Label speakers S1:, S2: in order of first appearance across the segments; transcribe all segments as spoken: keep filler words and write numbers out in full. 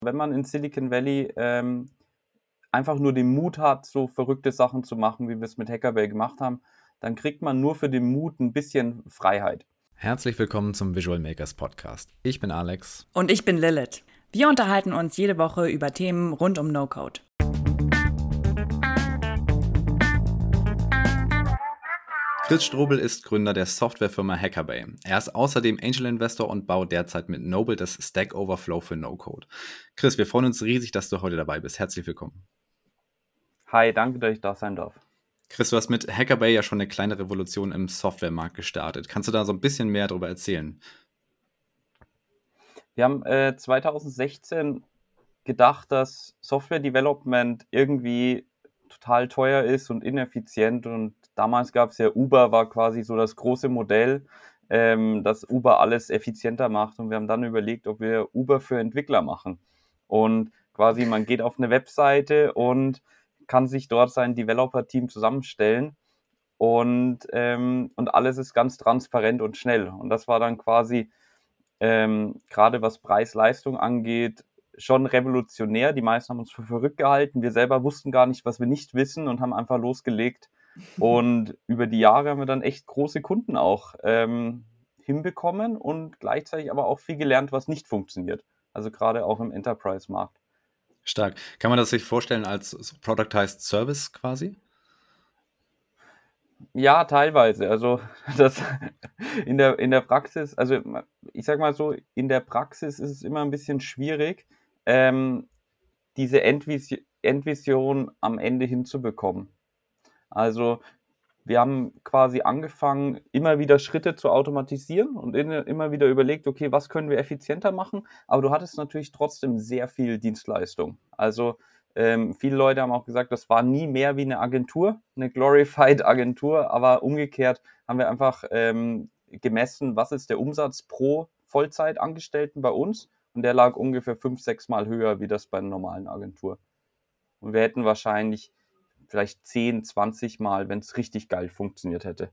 S1: Wenn man in Silicon Valley ähm, einfach nur den Mut hat, so verrückte Sachen zu machen, wie wir es mit Hackerbay gemacht haben, dann kriegt man nur für den Mut ein bisschen Freiheit.
S2: Herzlich willkommen zum Visual Makers Podcast. Ich bin Alex.
S3: Und ich bin Lilith. Wir unterhalten uns jede Woche über Themen rund um No-Code.
S2: Chris Strobel ist Gründer der Softwarefirma Hackerbay. Er ist außerdem Angel Investor und baut derzeit mit Noble das Stack Overflow für No-Code. Chris, wir freuen uns riesig, dass du heute dabei bist. Herzlich willkommen.
S1: Hi, danke, dass ich da sein darf.
S2: Chris, du hast mit Hackerbay ja schon eine kleine Revolution im Softwaremarkt gestartet. Kannst du da so ein bisschen mehr darüber erzählen?
S1: Wir haben äh, zwanzig sechzehn gedacht, dass Software Development irgendwie total teuer ist und ineffizient. Und damals gab es ja Uber, war quasi so das große Modell, ähm, dass Uber alles effizienter macht. Und wir haben dann überlegt, ob wir Uber für Entwickler machen. Und quasi man geht auf eine Webseite und kann sich dort sein Developer-Team zusammenstellen. Und, ähm, und alles ist ganz transparent und schnell. Und das war dann quasi, ähm, gerade was Preis-Leistung angeht, schon revolutionär. Die meisten haben uns für verrückt gehalten. Wir selber wussten gar nicht, was wir nicht wissen und haben einfach losgelegt. Und über die Jahre haben wir dann echt große Kunden auch ähm, hinbekommen und gleichzeitig aber auch viel gelernt, was nicht funktioniert. Also gerade auch im Enterprise-Markt.
S2: Stark. Kann man das sich vorstellen als so Productized Service quasi?
S1: Ja, teilweise. Also das in der, in der Praxis, also ich sag mal so, in der Praxis ist es immer ein bisschen schwierig, ähm, diese Endvis- Endvision am Ende hinzubekommen. Also wir haben quasi angefangen, immer wieder Schritte zu automatisieren und in, immer wieder überlegt, okay, was können wir effizienter machen? Aber du hattest natürlich trotzdem sehr viel Dienstleistung. Also ähm, viele Leute haben auch gesagt, das war nie mehr wie eine Agentur, eine glorified Agentur, aber umgekehrt haben wir einfach ähm, gemessen, was ist der Umsatz pro Vollzeitangestellten bei uns, und der lag ungefähr fünf, sechs Mal höher wie das bei einer normalen Agentur. Und wir hätten wahrscheinlich vielleicht zehn, zwanzig Mal, wenn es richtig geil funktioniert hätte.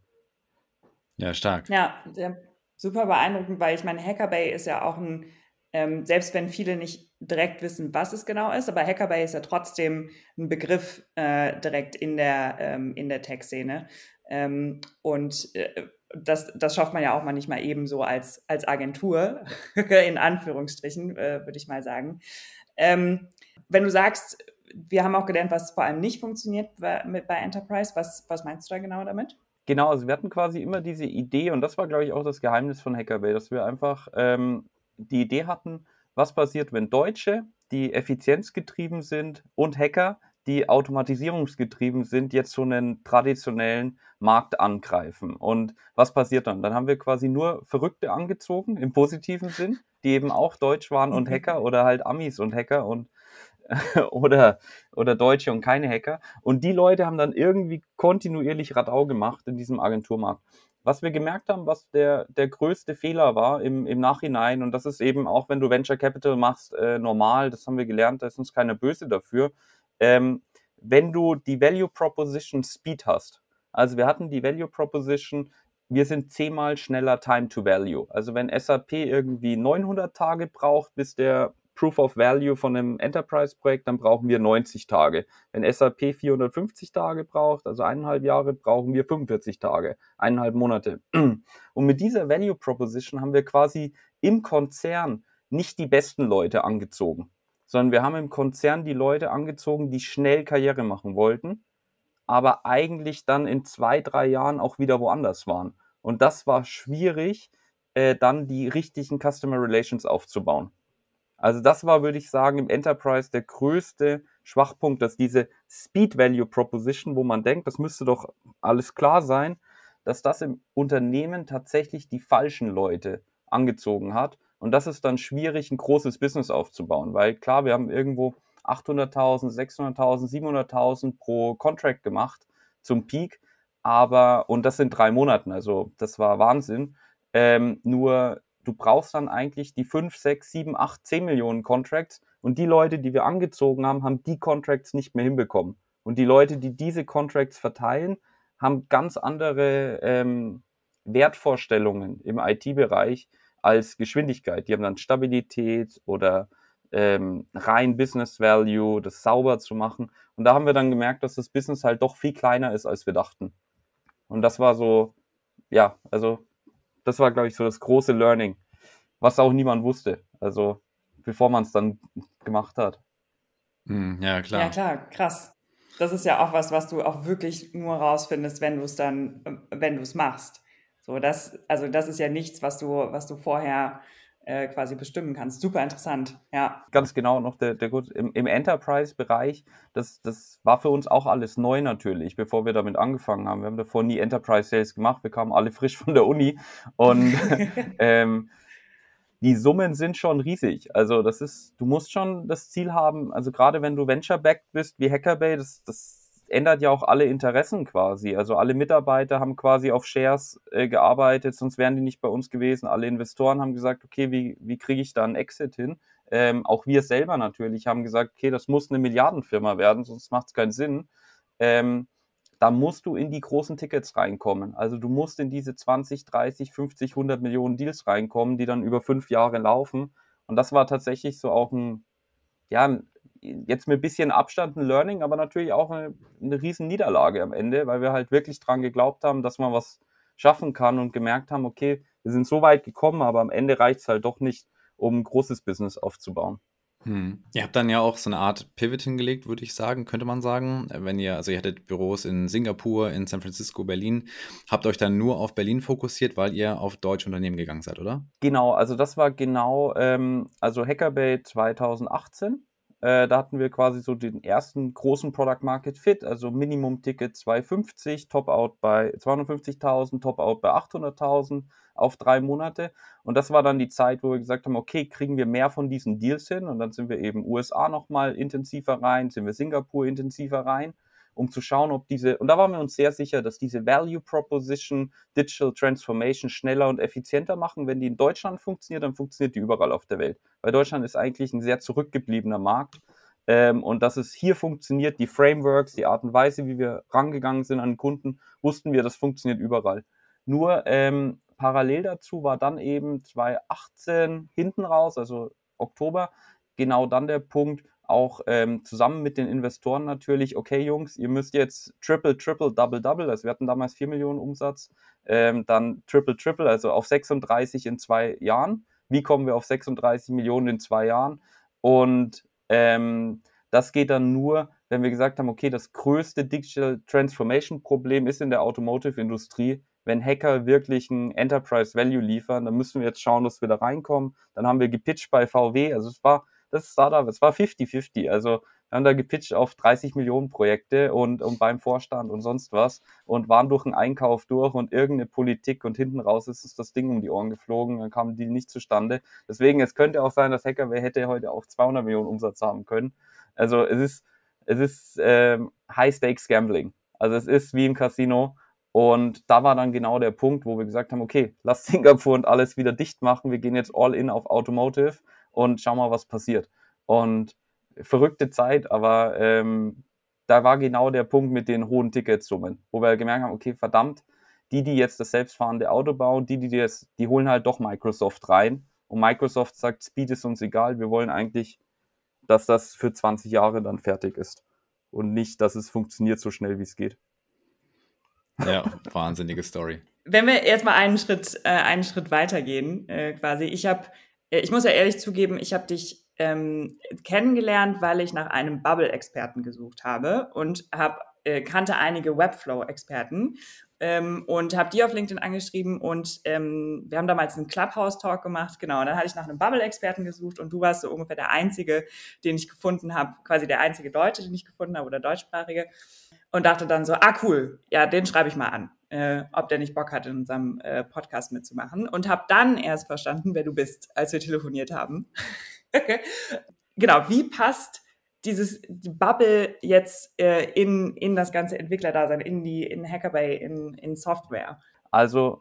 S2: Ja, stark.
S3: Ja, super beeindruckend, weil ich meine, Hackerbay ist ja auch ein, ähm, selbst wenn viele nicht direkt wissen, was es genau ist, aber Hackerbay ist ja trotzdem ein Begriff äh, direkt in der, ähm, in der Tech-Szene. Ähm, und äh, das, das schafft man ja auch mal nicht mal eben so als, als Agentur, in Anführungsstrichen, äh, würde ich mal sagen. Ähm, wenn du sagst, wir haben auch gelernt, was vor allem nicht funktioniert bei, mit, bei Enterprise, was, was meinst du da genau damit?
S1: Genau, also wir hatten quasi immer diese Idee, und das war, glaube ich, auch das Geheimnis von Hackerbay, dass wir einfach ähm, die Idee hatten, was passiert, wenn Deutsche, die effizienzgetrieben sind, und Hacker, die automatisierungsgetrieben sind, jetzt so einen traditionellen Markt angreifen. Und was passiert dann? Dann haben wir quasi nur Verrückte angezogen, im positiven Sinn, die eben auch Deutsch waren und Hacker, oder halt Amis und Hacker und oder, oder Deutsche und keine Hacker. Und die Leute haben dann irgendwie kontinuierlich Radau gemacht in diesem Agenturmarkt. Was wir gemerkt haben, was der, der größte Fehler war im, im Nachhinein, und das ist eben auch, wenn du Venture Capital machst, äh, normal, das haben wir gelernt, da ist uns keiner böse dafür, ähm, wenn du die Value Proposition Speed hast. Also wir hatten die Value Proposition, wir sind zehnmal schneller Time to Value. Also wenn S A P irgendwie neunhundert Tage braucht, bis der Proof of Value von einem Enterprise-Projekt, dann brauchen wir neunzig Tage. Wenn S A P vierhundertfünfzig Tage braucht, also eineinhalb Jahre, brauchen wir fünfundvierzig Tage, eineinhalb Monate. Und mit dieser Value Proposition haben wir quasi im Konzern nicht die besten Leute angezogen, sondern wir haben im Konzern die Leute angezogen, die schnell Karriere machen wollten, aber eigentlich dann in zwei, drei Jahren auch wieder woanders waren. Und das war schwierig, äh, dann die richtigen Customer Relations aufzubauen. Also das war, würde ich sagen, im Enterprise der größte Schwachpunkt, dass diese Speed Value Proposition, wo man denkt, das müsste doch alles klar sein, dass das im Unternehmen tatsächlich die falschen Leute angezogen hat. Und das ist dann schwierig, ein großes Business aufzubauen, weil klar, wir haben irgendwo achthunderttausend, sechshunderttausend, siebenhunderttausend pro Contract gemacht zum Peak, aber, und das in drei Monaten, also das war Wahnsinn. Ähm, nur du brauchst dann eigentlich die fünf, sechs, sieben, acht, zehn Millionen Contracts, und die Leute, die wir angezogen haben, haben die Contracts nicht mehr hinbekommen. Und die Leute, die diese Contracts verteilen, haben ganz andere ähm, Wertvorstellungen im I T-Bereich als Geschwindigkeit. Die haben dann Stabilität oder ähm, rein Business Value, das sauber zu machen. Und da haben wir dann gemerkt, dass das Business halt doch viel kleiner ist, als wir dachten. Und das war so, ja, also das war, glaube ich, so das große Learning, was auch niemand wusste, also bevor man es dann gemacht hat.
S2: Hm, ja,
S3: Ja,
S2: klar.
S3: klar, krass. Das ist ja auch was, was du auch wirklich nur rausfindest, wenn du es dann, äh, wenn du es machst. So, das, also das ist ja nichts, was du, was du vorher äh, quasi bestimmen kannst. Super interessant, ja.
S1: Ganz genau noch der, der gut im, im Enterprise-Bereich, das, das war für uns auch alles neu natürlich, bevor wir damit angefangen haben. Wir haben davor nie Enterprise-Sales gemacht, wir kamen alle frisch von der Uni und ähm, die Summen sind schon riesig. Also das ist, du musst schon das Ziel haben, also gerade wenn du Venture-backed bist wie Hackerbay, das, das ändert ja auch alle Interessen quasi. Also alle Mitarbeiter haben quasi auf Shares äh, gearbeitet, sonst wären die nicht bei uns gewesen. Alle Investoren haben gesagt, okay, wie, wie kriege ich da einen Exit hin? Ähm, auch wir selber natürlich haben gesagt, okay, das muss eine Milliardenfirma werden, sonst macht es keinen Sinn. Ähm, da musst du in die großen Tickets reinkommen. Also du musst in diese zwanzig, dreißig, fünfzig, hundert Millionen Deals reinkommen, die dann über fünf Jahre laufen. Und das war tatsächlich so auch ein, ja, jetzt mit ein bisschen Abstand ein Learning, aber natürlich auch eine, eine riesen Niederlage am Ende, weil wir halt wirklich dran geglaubt haben, dass man was schaffen kann und gemerkt haben, okay, wir sind so weit gekommen, aber am Ende reicht es halt doch nicht, um ein großes Business aufzubauen.
S2: Hm. Ihr habt dann ja auch so eine Art Pivot hingelegt, würde ich sagen, könnte man sagen. Wenn ihr, also ihr hattet Büros in Singapur, in San Francisco, Berlin, habt euch dann nur auf Berlin fokussiert, weil ihr auf deutsche Unternehmen gegangen seid, oder?
S1: Genau, also das war genau, ähm, also Hackerbay zwanzig achtzehn. Äh, da hatten wir quasi so den ersten großen Product Market Fit, also Minimum-Ticket zweihundertfünfzig, Top-Out bei zweihundertfünfzigtausend, Top-Out bei achthunderttausend auf drei Monate. Und das war dann die Zeit, wo wir gesagt haben, okay, kriegen wir mehr von diesen Deals hin? Und dann sind wir eben U S A nochmal intensiver rein, sind wir Singapur intensiver rein, um zu schauen, ob diese, und da waren wir uns sehr sicher, dass diese Value Proposition Digital Transformation schneller und effizienter machen. Wenn die in Deutschland funktioniert, dann funktioniert die überall auf der Welt. Weil Deutschland ist eigentlich ein sehr zurückgebliebener Markt. Ähm, und dass es hier funktioniert, die Frameworks, die Art und Weise, wie wir rangegangen sind an den Kunden, wussten wir, das funktioniert überall. Nur ähm, parallel dazu war dann eben zwanzig achtzehn hinten raus, also Oktober, genau dann der Punkt, auch ähm, zusammen mit den Investoren natürlich, okay Jungs, ihr müsst jetzt Triple, Triple, Double, Double, also wir hatten damals vier Millionen Umsatz, ähm, dann Triple, Triple, also auf sechsunddreißig in zwei Jahren. Wie kommen wir auf sechsunddreißig Millionen in zwei Jahren? Und ähm, das geht dann nur, wenn wir gesagt haben, okay, das größte Digital Transformation Problem ist in der Automotive-Industrie. Wenn Hacker wirklich ein Enterprise Value liefern, dann müssen wir jetzt schauen, dass wir da reinkommen. Dann haben wir gepitcht bei V W, also es war das Startup, es war fifty fifty, also wir haben da gepitcht auf dreißig Millionen Projekte und, und beim Vorstand und sonst was und waren durch einen Einkauf durch und irgendeine Politik und hinten raus ist uns das Ding um die Ohren geflogen, dann kam die nicht zustande. Deswegen, es könnte auch sein, dass Hackerway hätte heute auch zweihundert Millionen Umsatz haben können. Also es ist, es ist ähm, High-Stakes-Gambling. Also es ist wie im Casino. Und da war dann genau der Punkt, wo wir gesagt haben, okay, lass Singapur und alles wieder dicht machen. Wir gehen jetzt all in auf Automotive und schauen mal, was passiert. Und verrückte Zeit, aber ähm, da war genau der Punkt mit den hohen Ticketsummen, wo wir gemerkt haben, okay, verdammt, die, die jetzt das selbstfahrende Auto bauen, die, die das, die holen halt doch Microsoft rein. Und Microsoft sagt, Speed ist uns egal, wir wollen eigentlich, dass das für zwanzig Jahre dann fertig ist. Und nicht, dass es funktioniert so schnell, wie es geht.
S2: Ja, wahnsinnige Story.
S3: Wenn wir jetzt mal einen Schritt, äh, einen Schritt weitergehen, äh, quasi. Ich habe, äh, ich muss ja ehrlich zugeben, ich habe dich ähm, kennengelernt, weil ich nach einem Bubble-Experten gesucht habe und hab, äh, kannte einige Webflow-Experten ähm, und habe die auf LinkedIn angeschrieben und ähm, wir haben damals einen Clubhouse-Talk gemacht, genau, und dann hatte ich nach einem Bubble-Experten gesucht und du warst so ungefähr der Einzige, den ich gefunden habe, quasi der einzige Deutsche, den ich gefunden habe oder Deutschsprachige. Und dachte dann so, ah cool, ja, den schreibe ich mal an, äh, ob der nicht Bock hat, in unserem äh, Podcast mitzumachen. Und habe dann erst verstanden, wer du bist, als wir telefoniert haben. Genau, wie passt dieses die Bubble jetzt äh, in, in das ganze Entwicklerdasein, in die in Hackerbay, in, in Software?
S1: Also,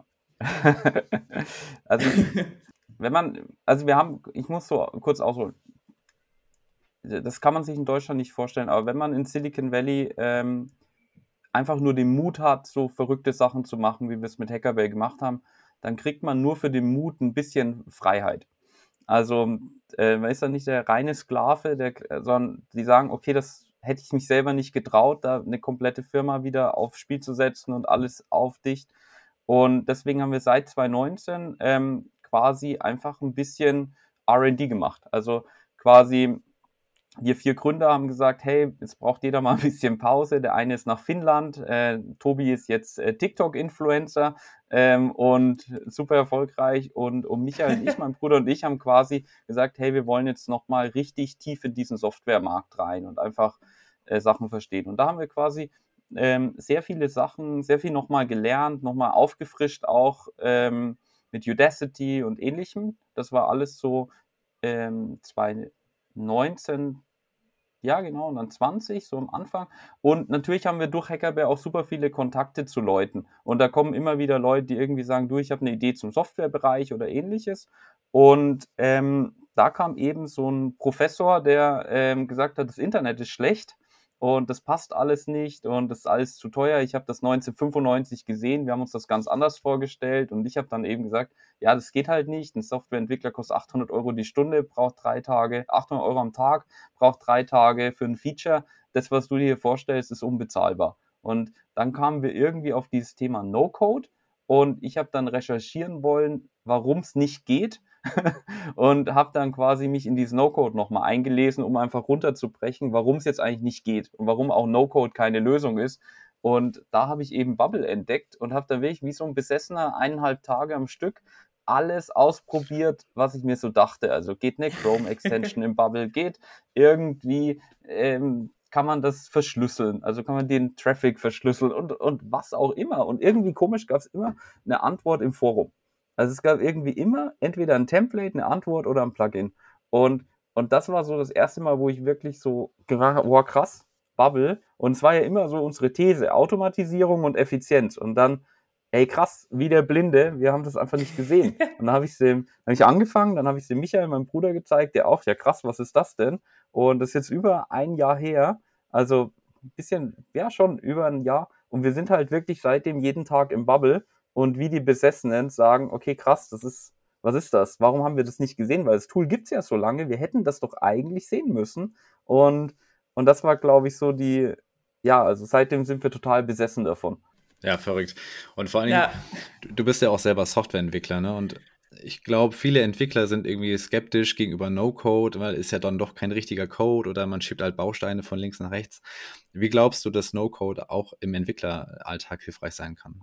S1: also wenn man, also wir haben, ich muss so kurz ausholen. Das kann man sich in Deutschland nicht vorstellen, aber wenn man in Silicon Valley ähm, einfach nur den Mut hat, so verrückte Sachen zu machen, wie wir es mit Hackerbay gemacht haben, dann kriegt man nur für den Mut ein bisschen Freiheit. Also äh, man ist dann nicht der reine Sklave, der, sondern die sagen, okay, das hätte ich mich selber nicht getraut, da eine komplette Firma wieder aufs Spiel zu setzen und alles auf dicht. Und deswegen haben wir seit zwanzig neunzehn ähm, quasi einfach ein bisschen R und D gemacht. Also quasi wir vier Gründer haben gesagt, hey, jetzt braucht jeder mal ein bisschen Pause. Der eine ist nach Finnland, äh, Tobi ist jetzt äh, TikTok-Influencer ähm, und super erfolgreich. Und, und Michael und ich, mein Bruder und ich, haben quasi gesagt, hey, wir wollen jetzt nochmal richtig tief in diesen Softwaremarkt rein und einfach äh, Sachen verstehen. Und da haben wir quasi ähm, sehr viele Sachen, sehr viel nochmal gelernt, nochmal aufgefrischt auch ähm, mit Udacity und ähnlichem. Das war alles so ähm, zwanzig neunzehn, ja, genau, und dann zwanzig, so am Anfang. Und natürlich haben wir durch Hackerbär auch super viele Kontakte zu Leuten. Und da kommen immer wieder Leute, die irgendwie sagen, du, ich habe eine Idee zum Softwarebereich oder ähnliches. Und ähm, da kam eben so ein Professor, der ähm, gesagt hat, das Internet ist schlecht und das passt alles nicht und das ist alles zu teuer. Ich habe das neunzehnhundertfünfundneunzig gesehen, wir haben uns das ganz anders vorgestellt und ich habe dann eben gesagt, ja, das geht halt nicht. Ein Softwareentwickler kostet achthundert Euro die Stunde, braucht drei Tage, achthundert Euro am Tag, braucht drei Tage für ein Feature. Das, was du dir hier vorstellst, ist unbezahlbar. Und dann kamen wir irgendwie auf dieses Thema No-Code und ich habe dann recherchieren wollen, warum es nicht geht und habe dann quasi mich in dieses No-Code nochmal eingelesen, um einfach runterzubrechen, warum es jetzt eigentlich nicht geht und warum auch No-Code keine Lösung ist. Und da habe ich eben Bubble entdeckt und habe dann wirklich wie so ein Besessener eineinhalb Tage am Stück alles ausprobiert, was ich mir so dachte. Also geht eine Chrome-Extension im Bubble, geht irgendwie, ähm, kann man das verschlüsseln, also kann man den Traffic verschlüsseln und, und was auch immer. Und irgendwie komisch gab es immer eine Antwort im Forum. Also es gab irgendwie immer entweder ein Template, eine Antwort oder ein Plugin. Und, und das war so das erste Mal, wo ich wirklich so gedacht habe, wow, krass, Bubble. Und es war ja immer so unsere These, Automatisierung und Effizienz. Und dann, ey krass, wie der Blinde, wir haben das einfach nicht gesehen. Und dann habe ich dem, hab ich angefangen, dann habe ich dem Michael, meinem Bruder, gezeigt, der auch, ja krass, was ist das denn? Und das ist jetzt über ein Jahr her, also ein bisschen, ja schon über ein Jahr. Und wir sind halt wirklich seitdem jeden Tag im Bubble und wie die Besessenen sagen, okay, krass, das ist, was ist das? Warum haben wir das nicht gesehen? Weil das Tool gibt's ja so lange, wir hätten das doch eigentlich sehen müssen. Und, und das war, glaube ich, so die, ja, also seitdem sind wir total besessen davon.
S2: Ja, verrückt. Und vor allen
S3: Ja.
S2: Dingen, du bist ja auch selber Softwareentwickler, ne? Und ich glaube, viele Entwickler sind irgendwie skeptisch gegenüber No-Code, weil ist ja dann doch kein richtiger Code oder man schiebt halt Bausteine von links nach rechts. Wie glaubst du, dass No-Code auch im Entwickleralltag hilfreich sein kann?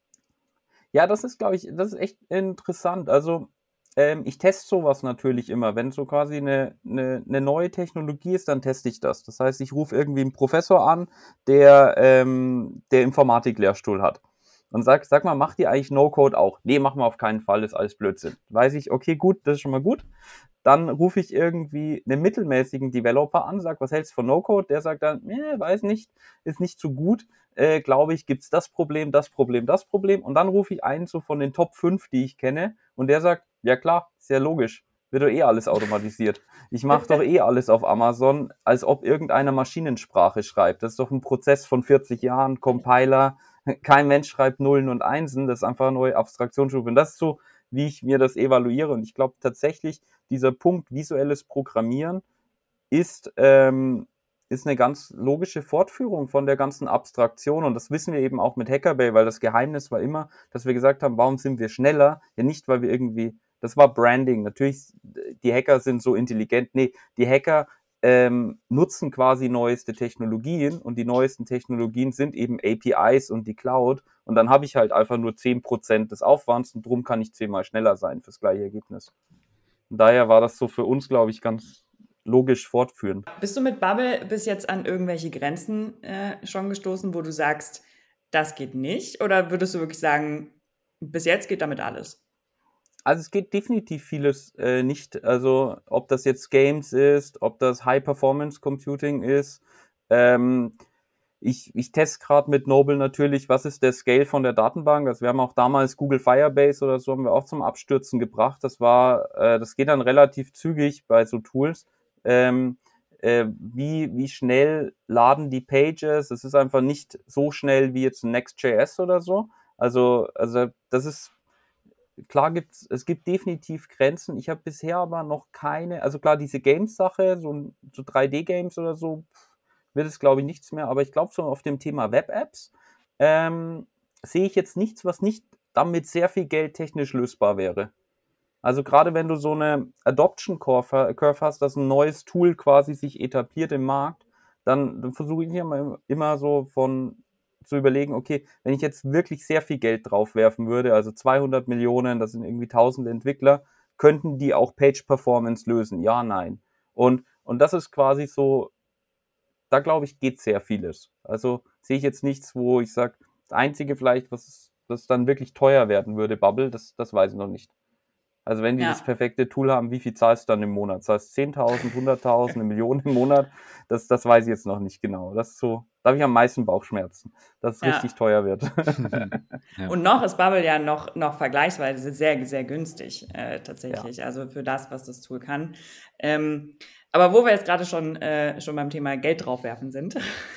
S1: Ja, das ist, glaube ich, das ist echt interessant. Also ähm, ich teste sowas natürlich immer. Wenn so quasi eine, eine, eine neue Technologie ist, dann teste ich das. Das heißt, ich rufe irgendwie einen Professor an, der, ähm, der Informatik-Lehrstuhl hat. Und sag, sag mal, macht ihr eigentlich No-Code auch? Nee, machen wir auf keinen Fall, ist alles Blödsinn. Weiß ich, okay, gut, das ist schon mal gut. Dann rufe ich irgendwie einen mittelmäßigen Developer an, sag, was hältst du von No-Code? Der sagt dann, nee, weiß nicht, ist nicht so gut. Äh, glaube ich, gibt's das Problem, das Problem, das Problem. Und dann rufe ich einen so von den Top fünf, die ich kenne, und der sagt, ja klar, sehr logisch, wird doch eh alles automatisiert. Ich mache doch eh alles auf Amazon, als ob irgendeiner Maschinensprache schreibt. Das ist doch ein Prozess von vierzig Jahren, Compiler, kein Mensch schreibt Nullen und Einsen, das ist einfach eine neue Abstraktionsstufe. Und das ist so, wie ich mir das evaluiere. Und ich glaube tatsächlich, dieser Punkt visuelles Programmieren ist, ähm, ist eine ganz logische Fortführung von der ganzen Abstraktion. Und das wissen wir eben auch mit Hackerbay, weil das Geheimnis war immer, dass wir gesagt haben, warum sind wir schneller? Ja, nicht, weil wir irgendwie, das war Branding. Natürlich, die Hacker sind so intelligent. Nee, die Hacker ähm, nutzen quasi neueste Technologien und die neuesten Technologien sind eben A P Is und die Cloud. Und dann habe ich halt einfach nur zehn Prozent des Aufwands und drum kann ich zehnmal schneller sein fürs gleiche Ergebnis. Und daher war das so für uns, glaube ich, ganz logisch fortführend.
S3: Bist du mit Bubble bis jetzt an irgendwelche Grenzen äh, schon gestoßen, wo du sagst, das geht nicht? Oder würdest du wirklich sagen, bis jetzt geht damit alles?
S1: Also es geht definitiv vieles äh, nicht. Also ob das jetzt Games ist, ob das High-Performance-Computing ist. Ähm, ich ich teste gerade mit Noble natürlich, was ist der Scale von der Datenbank. Also wir haben auch damals Google Firebase oder so haben wir auch zum Abstürzen gebracht. Das war, äh, das geht dann relativ zügig bei so Tools. Ähm, äh, wie, wie schnell laden die Pages? Es ist einfach nicht so schnell wie jetzt Next.js oder so. Also, also das ist klar gibt's, es gibt definitiv Grenzen. Ich habe bisher aber noch keine, also klar, diese Games-Sache, so, so drei D-Games oder so, pff, wird es, glaube ich, nichts mehr. Aber ich glaube, so auf dem Thema Web-Apps ähm, sehe ich jetzt nichts, was nicht damit sehr viel Geld technisch lösbar wäre. Also gerade wenn du so eine Adoption Curve Curve hast, dass ein neues Tool quasi sich etabliert im Markt, dann, dann versuche ich immer, immer so von zu überlegen, okay, wenn ich jetzt wirklich sehr viel Geld drauf werfen würde, also zweihundert Millionen, das sind irgendwie tausend Entwickler, könnten die auch Page Performance lösen? Ja, nein. Und, und das ist quasi so, da glaube ich, geht sehr vieles. Also sehe ich jetzt nichts, wo ich sage, das Einzige vielleicht, was das dann wirklich teuer werden würde, Bubble, das, das weiß ich noch nicht. Also wenn die
S3: Ja.
S1: das perfekte Tool haben, wie viel zahlst du dann im Monat? Zahlst zehntausend, hunderttausend, eine Million im Monat? Das, das weiß ich jetzt noch nicht genau. Das ist so, da habe ich am meisten Bauchschmerzen, dass es
S3: Ja.
S1: richtig teuer wird.
S2: Ja.
S3: Und noch ist Bubble ja noch, noch vergleichsweise sehr, sehr günstig, äh, tatsächlich. Also für das, was das Tool kann. Ähm, aber wo wir jetzt gerade schon, äh, schon beim Thema Geld draufwerfen sind.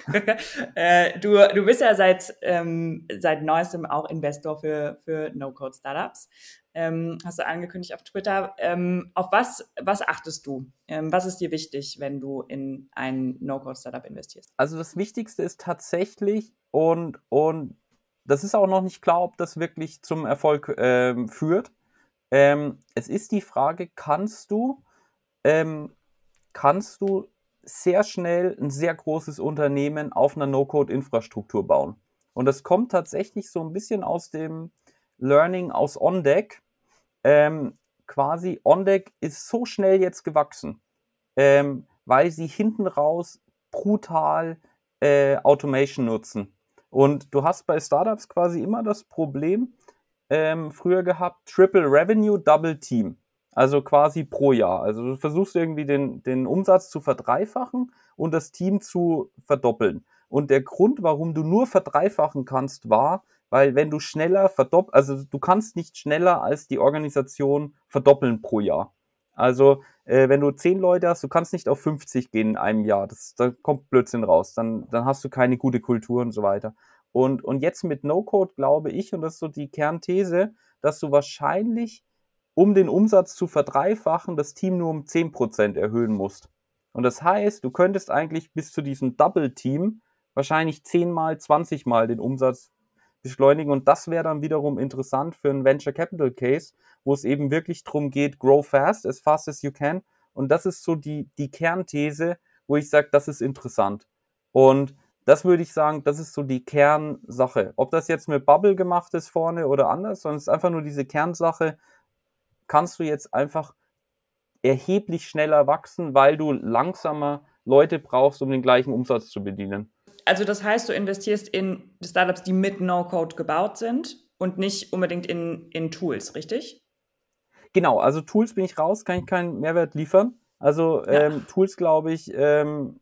S3: äh, du, du bist ja seit, ähm, seit neuestem auch Investor für, für No-Code-Startups. Ähm, hast du angekündigt auf Twitter. Ähm, auf was, was achtest du? Ähm, was ist dir wichtig, wenn du in ein No-Code-Startup investierst?
S1: Also das Wichtigste ist tatsächlich, und, und das ist auch noch nicht klar, ob das wirklich zum Erfolg ähm, führt. Ähm, es ist die Frage, kannst du, ähm, kannst du sehr schnell ein sehr großes Unternehmen auf einer No-Code-Infrastruktur bauen? Und das kommt tatsächlich so ein bisschen aus dem Learning aus OnDeck. Ähm, quasi OnDeck ist so schnell jetzt gewachsen, ähm, weil sie hinten raus brutal äh, Automation nutzen. Und du hast bei Startups quasi immer das Problem ähm, früher gehabt, Triple Revenue, Double Team. Also quasi pro Jahr. Also du versuchst irgendwie den, den Umsatz zu verdreifachen und das Team zu verdoppeln. Und der Grund, warum du nur verdreifachen kannst, war, weil wenn du schneller verdoppelst, also du kannst nicht schneller als die Organisation verdoppeln pro Jahr. Also äh, wenn du zehn Leute hast, du kannst nicht auf fünfzig gehen in einem Jahr. Das, da kommt Blödsinn raus. Dann, dann hast du keine gute Kultur und so weiter. Und, und jetzt mit No-Code glaube ich, und das ist so die Kernthese, dass du wahrscheinlich, um den Umsatz zu verdreifachen, das Team nur um zehn Prozent erhöhen musst. Und das heißt, du könntest eigentlich bis zu diesem Double-Team wahrscheinlich zehnmal, zwanzigmal den Umsatz beschleunigen. Und das wäre dann wiederum interessant für einen Venture Capital Case, wo es eben wirklich darum geht, grow fast, as fast as you can. Und das ist so die, die Kernthese, wo ich sage, das ist interessant. Und das würde ich sagen, das ist so die Kernsache. Ob das jetzt mit Bubble gemacht ist vorne oder anders, sondern es ist einfach nur diese Kernsache, kannst du jetzt einfach erheblich schneller wachsen, weil du langsamer Leute brauchst, um den gleichen Umsatz zu bedienen.
S3: Also das heißt, du investierst in Startups, die mit No-Code gebaut sind und nicht unbedingt in, in Tools, richtig?
S1: Genau, also Tools bin ich raus, kann ich keinen Mehrwert liefern. Also
S3: Ja.
S1: ähm, Tools, glaube ich, ähm,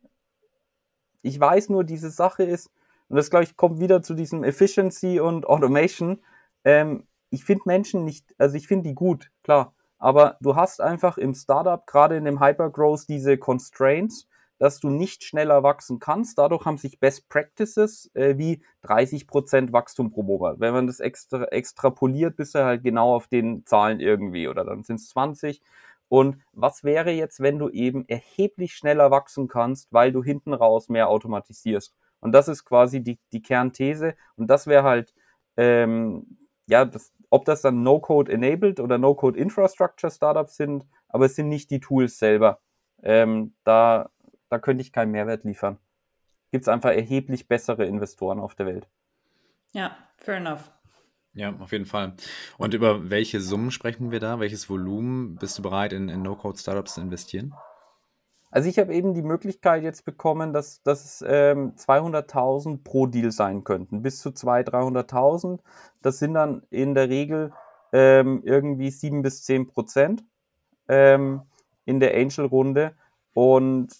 S1: ich weiß nur, diese Sache ist, und das, glaube ich, kommt wieder zu diesem Efficiency und Automation. Ähm, ich finde Menschen nicht, also ich finde die gut, klar. Aber du hast einfach im Startup, gerade in dem Hypergrowth, diese Constraints, dass du nicht schneller wachsen kannst. Dadurch haben sich Best Practices äh, wie dreißig Prozent Wachstum pro Monat. Wenn man das extra, extrapoliert, bist du halt genau auf den Zahlen irgendwie. Oder dann sind es zwanzig. Und was wäre jetzt, wenn du eben erheblich schneller wachsen kannst, weil du hinten raus mehr automatisierst? Und das ist quasi die, die Kernthese. Und das wäre halt, ähm, ja, das, ob das dann No-Code-enabled oder No-Code-Infrastructure-Startups sind, aber es sind nicht die Tools selber. Ähm, da, da könnte ich keinen Mehrwert liefern. Gibt es einfach erheblich bessere Investoren auf der Welt.
S3: Ja, fair enough.
S2: Ja, auf jeden Fall. Und über welche Summen sprechen wir da? Welches Volumen bist du bereit, in, in No-Code-Startups zu investieren?
S1: Also ich habe eben die Möglichkeit jetzt bekommen, dass das ähm, zweihunderttausend pro Deal sein könnten. Bis zu zweihunderttausend, dreihunderttausend. Das sind dann in der Regel ähm, irgendwie sieben bis zehn Prozent ähm, in der Angel-Runde. Und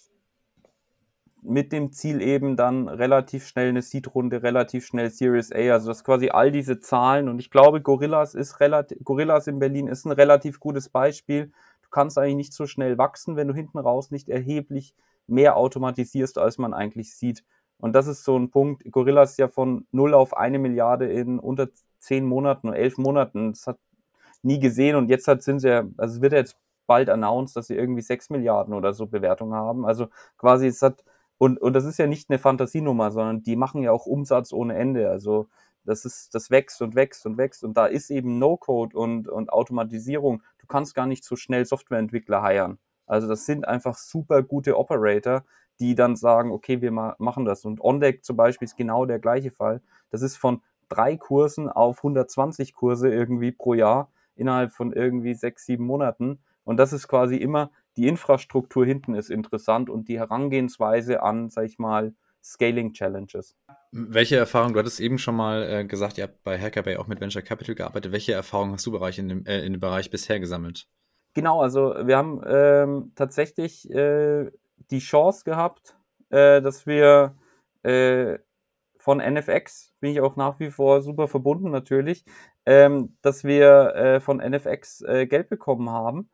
S1: mit dem Ziel eben dann relativ schnell eine Seed-Runde, relativ schnell Series A, also das quasi all diese Zahlen. Und ich glaube, Gorillas ist relativ, Gorillas in Berlin ist ein relativ gutes Beispiel. Du kannst eigentlich nicht so schnell wachsen, wenn du hinten raus nicht erheblich mehr automatisierst, als man eigentlich sieht. Und das ist so ein Punkt. Gorillas ist ja von null auf eine Milliarde in unter zehn Monaten oder elf Monaten. Das hat nie gesehen und jetzt hat, sind sie ja, also es wird jetzt bald announced, dass sie irgendwie sechs Milliarden oder so Bewertung haben. Also quasi es hat, und, und das ist ja nicht eine Fantasienummer, sondern die machen ja auch Umsatz ohne Ende. Also das ist, das wächst und wächst und wächst und da ist eben No-Code und, und Automatisierung. Du kannst gar nicht so schnell Softwareentwickler hiren. Also das sind einfach super gute Operator, die dann sagen, okay, wir ma- machen das. Und OnDeck zum Beispiel ist genau der gleiche Fall. Das ist von drei Kursen auf hundertzwanzig Kurse irgendwie pro Jahr innerhalb von irgendwie sechs, sieben Monaten. Und das ist quasi immer, die Infrastruktur hinten ist interessant und die Herangehensweise an, sag ich mal, Scaling Challenges.
S2: Welche Erfahrung, du hattest eben schon mal äh, gesagt, ihr habt bei Hackerbay auch mit Venture Capital gearbeitet. Welche Erfahrung hast du Bereich in, dem, äh, in dem Bereich bisher gesammelt?
S1: Genau, also wir haben ähm, tatsächlich äh, die Chance gehabt, äh, dass wir äh, von N F X, bin ich auch nach wie vor super verbunden natürlich, ähm, dass wir äh, von N F X äh, Geld bekommen haben.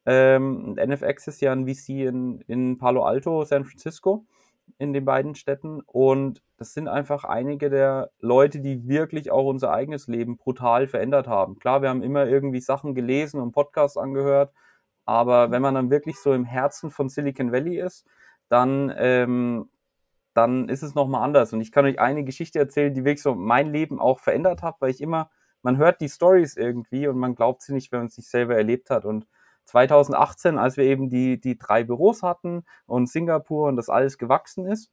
S1: Ähm, N F X ist ja ein V C in, in Palo Alto, San Francisco, in den beiden Städten. Und das sind einfach einige der Leute, die wirklich auch unser eigenes Leben brutal verändert haben. Klar, wir haben immer irgendwie Sachen gelesen und Podcasts angehört, aber wenn man dann wirklich so im Herzen von Silicon Valley ist, dann, ähm, dann ist es nochmal anders. Und ich kann euch eine Geschichte erzählen, die wirklich so mein Leben auch verändert hat, weil ich immer, man hört die Stories irgendwie und man glaubt sie nicht, wenn man es nicht selber erlebt hat. Und zwanzig achtzehn, als wir eben die, die drei Büros hatten und Singapur und das alles gewachsen ist,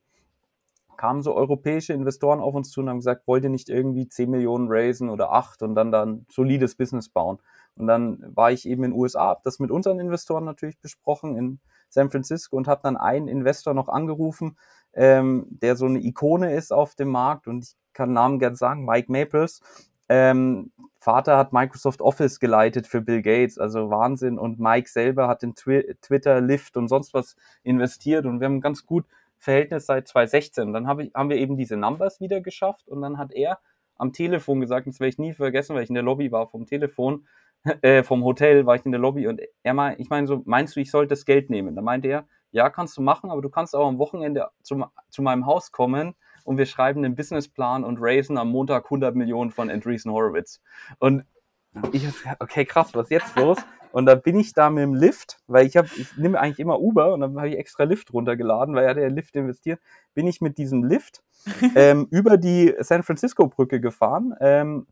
S1: kamen so europäische Investoren auf uns zu und haben gesagt, wollt ihr nicht irgendwie zehn Millionen raisen oder acht und dann dann solides Business bauen? Und dann war ich eben in den U S A, habe das mit unseren Investoren natürlich besprochen in San Francisco und habe dann einen Investor noch angerufen, ähm, der so eine Ikone ist auf dem Markt und ich kann den Namen gerne sagen, Mike Maples. Ähm, Vater hat Microsoft Office geleitet für Bill Gates, also Wahnsinn. Und Mike selber hat in Twi- Twitter, Lyft und sonst was investiert und wir haben ganz gut Verhältnis seit zwanzig sechzehn. Dann hab ich, haben wir eben diese Numbers wieder geschafft und dann hat er am Telefon gesagt, das werde ich nie vergessen, weil ich in der Lobby war vom Telefon, äh, vom Hotel war ich in der Lobby und er meinte, ich meine so, meinst du, ich sollte das Geld nehmen? Da meinte er, ja, kannst du machen, aber du kannst auch am Wochenende zum, zu meinem Haus kommen und wir schreiben einen Businessplan und raisen am Montag hundert Millionen von Andreessen Horowitz. Und ich hab, okay, krass, was ist jetzt los? Und da bin ich da mit dem Lift, weil ich habe, ich nehme eigentlich immer Uber und dann habe ich extra Lift runtergeladen, weil er hat ja Lift investiert, bin ich mit diesem Lift ähm, über die San Francisco Brücke gefahren ähm,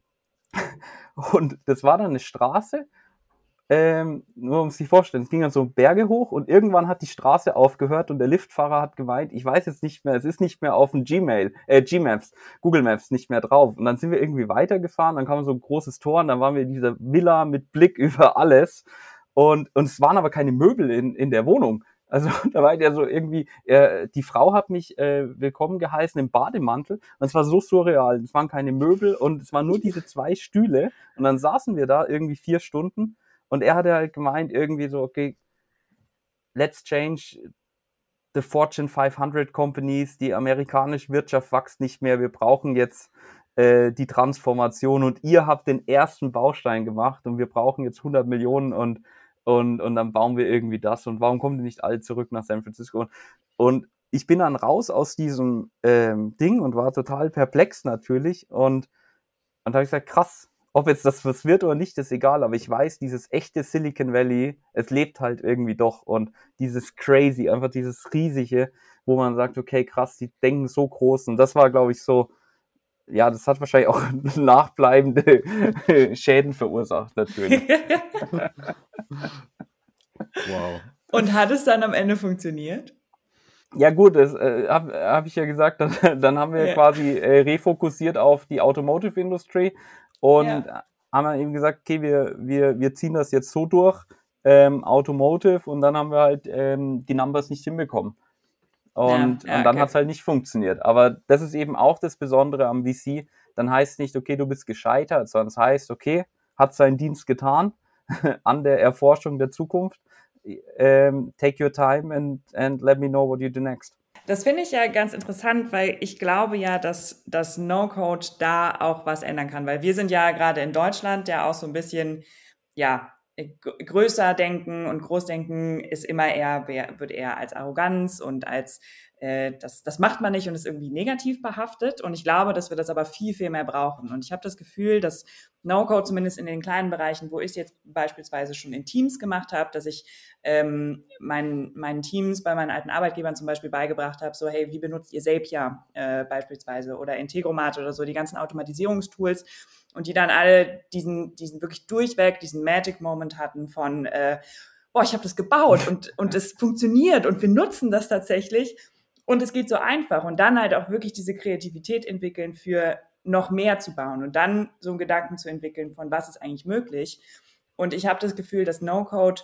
S1: und das war dann eine Straße, ähm, nur um sich vorstellen, es ging dann so Berge hoch und irgendwann hat die Straße aufgehört und der Liftfahrer hat gemeint, ich weiß jetzt nicht mehr, es ist nicht mehr auf dem Gmail, äh, G-Maps, Google Maps nicht mehr drauf. Und dann sind wir irgendwie weitergefahren, dann kam so ein großes Tor und dann waren wir in dieser Villa mit Blick über alles und, und es waren aber keine Möbel in, in der Wohnung. Also da war ja so irgendwie, äh, die Frau hat mich äh, willkommen geheißen im Bademantel und es war so surreal. Es waren keine Möbel und es waren nur diese zwei Stühle und dann saßen wir da irgendwie vier Stunden und er hatte halt gemeint, irgendwie so, okay, let's change the Fortune fünfhundert Companies, die amerikanische Wirtschaft wächst nicht mehr, wir brauchen jetzt äh, die Transformation und ihr habt den ersten Baustein gemacht und wir brauchen jetzt hundert Millionen und, und, und dann bauen wir irgendwie das und warum kommen die nicht alle zurück nach San Francisco? Und, und ich bin dann raus aus diesem ähm, Ding und war total perplex natürlich und und da habe ich gesagt, krass, ob jetzt das was wird oder nicht, ist egal, aber ich weiß, dieses echte Silicon Valley, es lebt halt irgendwie doch und dieses crazy, einfach dieses riesige, wo man sagt, okay, krass, die denken so groß und das war, glaube ich, so, ja, das hat wahrscheinlich auch nachbleibende Schäden verursacht, natürlich.
S2: Wow.
S3: Und hat es dann am Ende funktioniert?
S1: Ja gut, das äh, habe hab ich ja gesagt, dann, dann haben wir
S3: Ja.
S1: quasi äh, refokussiert auf die Automotive Industry und
S3: Ja.
S1: haben dann eben gesagt, okay, wir, wir, wir ziehen das jetzt so durch, ähm, Automotive und dann haben wir halt ähm, die Numbers nicht hinbekommen.
S3: Ja,
S1: Und, und
S3: ja,
S1: dann hat
S3: okay.
S1: es halt nicht funktioniert. Aber das ist eben auch das Besondere am V C. Dann heißt es nicht, okay, du bist gescheitert, sondern es heißt, okay, hat seinen Dienst getan an der Erforschung der Zukunft. Ähm, take your time and, and let me know what you do next.
S3: Das finde ich ja ganz interessant, weil ich glaube ja, dass das No-Code da auch was ändern kann, weil wir sind ja gerade in Deutschland ja auch so ein bisschen, ja, g- größer denken und Großdenken ist immer eher, wer- wird eher als Arroganz und als äh, das, das macht man nicht und ist irgendwie negativ behaftet. Und ich glaube, dass wir das aber viel, viel mehr brauchen. Und ich habe das Gefühl, dass No-Code zumindest in den kleinen Bereichen, wo ich es jetzt beispielsweise schon in Teams gemacht habe, dass ich ähm, meinen, meinen Teams bei meinen alten Arbeitgebern zum Beispiel beigebracht habe, so hey, wie benutzt ihr Zapier äh, beispielsweise oder Integromat oder so, die ganzen Automatisierungstools und die dann alle diesen, diesen wirklich durchweg, diesen Magic Moment hatten von äh, boah, ich habe das gebaut und, und es funktioniert und wir nutzen das tatsächlich und es geht so einfach und dann halt auch wirklich diese Kreativität entwickeln für noch mehr zu bauen und dann so einen Gedanken zu entwickeln von was ist eigentlich möglich. Und ich habe das Gefühl, dass No-Code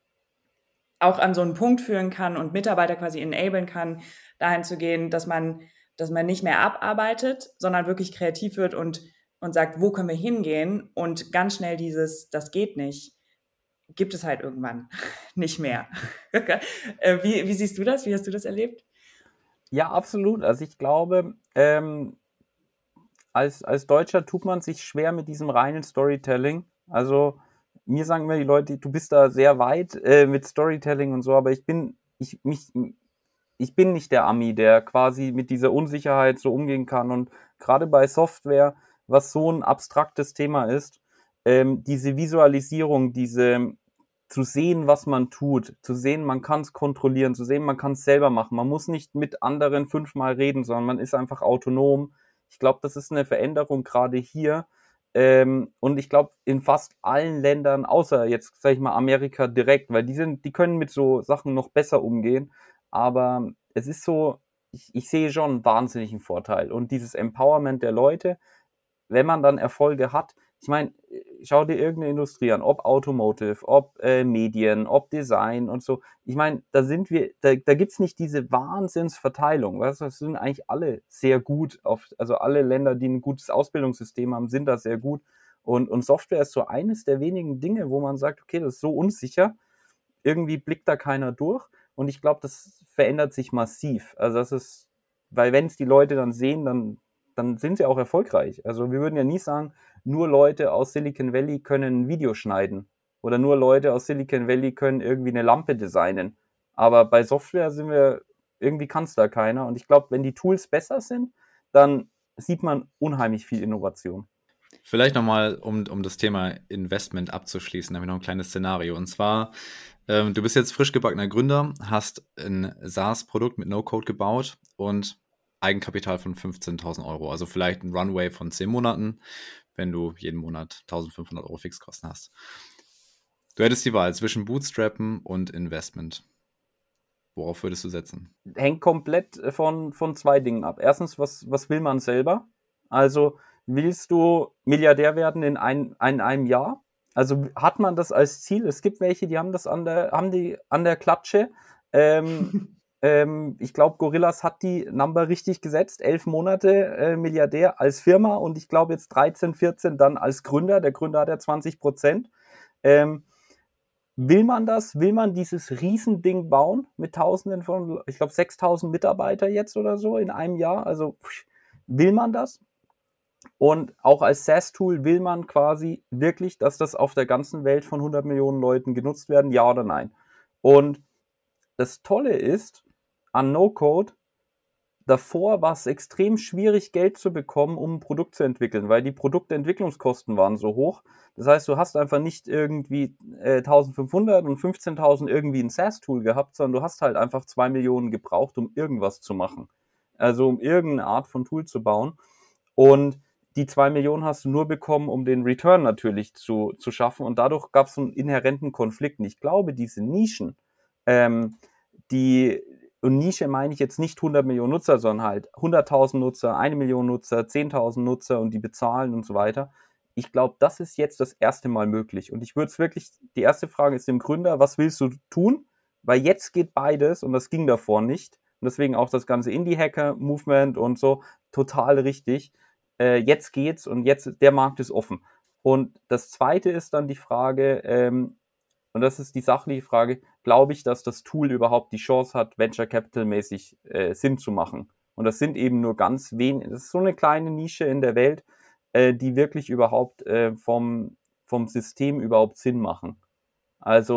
S3: auch an so einen Punkt führen kann und Mitarbeiter quasi enablen kann, dahin zu gehen, dass man, dass man nicht mehr abarbeitet, sondern wirklich kreativ wird und, und sagt, wo können wir hingehen und ganz schnell dieses, das geht nicht, gibt es halt irgendwann nicht mehr. wie, wie siehst du das? Wie hast du das erlebt?
S1: Ja, absolut. Also ich glaube, ähm, als, als Deutscher tut man sich schwer mit diesem reinen Storytelling. Also mir sagen immer die Leute, du bist da sehr weit äh, mit Storytelling und so, aber ich bin, ich, mich, ich bin nicht der Ami, der quasi mit dieser Unsicherheit so umgehen kann. Und gerade bei Software, was so ein abstraktes Thema ist, ähm, diese Visualisierung, diese zu sehen, was man tut, zu sehen, man kann es kontrollieren, zu sehen, man kann es selber machen. Man muss nicht mit anderen fünfmal reden, sondern man ist einfach autonom. Ich glaube, das ist eine Veränderung gerade hier. Ähm, und ich glaube, in fast allen Ländern, außer jetzt, sage ich mal, Amerika direkt, weil die sind, die können mit so Sachen noch besser umgehen. Aber es ist so, ich, ich sehe schon einen wahnsinnigen Vorteil. Und dieses Empowerment der Leute, wenn man dann Erfolge hat, ich meine, schau dir irgendeine Industrie an, ob Automotive, ob äh, Medien, ob Design und so. Ich meine, da sind wir, da, da gibt's nicht diese Wahnsinnsverteilung. Weißt du, das sind eigentlich alle sehr gut auf, also alle Länder, die ein gutes Ausbildungssystem haben, sind da sehr gut. Und, und Software ist so eines der wenigen Dinge, wo man sagt, okay, das ist so unsicher, irgendwie blickt da keiner durch. Und ich glaube, das verändert sich massiv. Also das ist, weil wenn es die Leute dann sehen, dann, dann sind sie auch erfolgreich. Also wir würden ja nie sagen, nur Leute aus Silicon Valley können ein Video schneiden. Oder nur Leute aus Silicon Valley können irgendwie eine Lampe designen. Aber bei Software sind wir, irgendwie kann es da keiner. Und ich glaube, wenn die Tools besser sind, dann sieht man unheimlich viel Innovation.
S2: Vielleicht nochmal, um, um das Thema Investment abzuschließen, habe ich noch ein kleines Szenario. Und zwar, ähm, du bist jetzt frisch gebackener Gründer, hast ein SaaS-Produkt mit No-Code gebaut und Eigenkapital von fünfzehntausend Euro. Also vielleicht ein Runway von zehn Monaten, wenn du jeden Monat eintausendfünfhundert Euro Fixkosten hast. Du hättest die Wahl zwischen Bootstrappen und Investment. Worauf würdest du setzen?
S1: Hängt komplett von, von zwei Dingen ab. Erstens, was, was will man selber? Also willst du Milliardär werden in, ein, in einem Jahr? Also hat man das als Ziel? Es gibt welche, die haben das an der, haben die an der Klatsche. Ähm, ähm, ich glaube, Gorillas hat die Number richtig gesetzt. Elf Monate äh, Milliardär als Firma und ich glaube jetzt dreizehn, vierzehn dann als Gründer. Der Gründer hat ja zwanzig Prozent. Ähm, Will man das? Will man dieses Riesending bauen mit Tausenden von, ich glaube, sechstausend Mitarbeiter jetzt oder so in einem Jahr? Also will man das? Und auch als SaaS-Tool will man quasi wirklich, dass das auf der ganzen Welt von hundert Millionen Leuten genutzt werden? Ja oder nein? Und das Tolle ist an No-Code, davor war es extrem schwierig, Geld zu bekommen, um ein Produkt zu entwickeln, weil die Produktentwicklungskosten waren so hoch. Das heißt, du hast einfach nicht irgendwie äh, eintausendfünfhundert und fünfzehntausend irgendwie ein SaaS-Tool gehabt, sondern du hast halt einfach zwei Millionen gebraucht, um irgendwas zu machen. Also um irgendeine Art von Tool zu bauen. Und die zwei Millionen hast du nur bekommen, um den Return natürlich zu, zu schaffen. Und dadurch gab es so einen inhärenten Konflikt. Und ich glaube, diese Nischen, ähm, die, und Nische meine ich jetzt nicht hundert Millionen Nutzer, sondern halt hunderttausend Nutzer, eine Million Nutzer, zehntausend Nutzer und die bezahlen und so weiter. Ich glaube, das ist jetzt das erste Mal möglich. Und ich würde es wirklich, die erste Frage ist dem Gründer, was willst du tun? Weil jetzt geht beides und das ging davor nicht. Und deswegen auch das ganze Indie-Hacker-Movement und so, total richtig. Äh, jetzt geht's und jetzt, der Markt ist offen. Und das zweite ist dann die Frage, ähm, und das ist die sachliche Frage, glaube ich, dass das Tool überhaupt die Chance hat, Venture Capital mäßig äh, Sinn zu machen. Und das sind eben nur ganz wenige, das ist so eine kleine Nische in der Welt, äh, die wirklich überhaupt äh, vom, vom System überhaupt Sinn machen. Also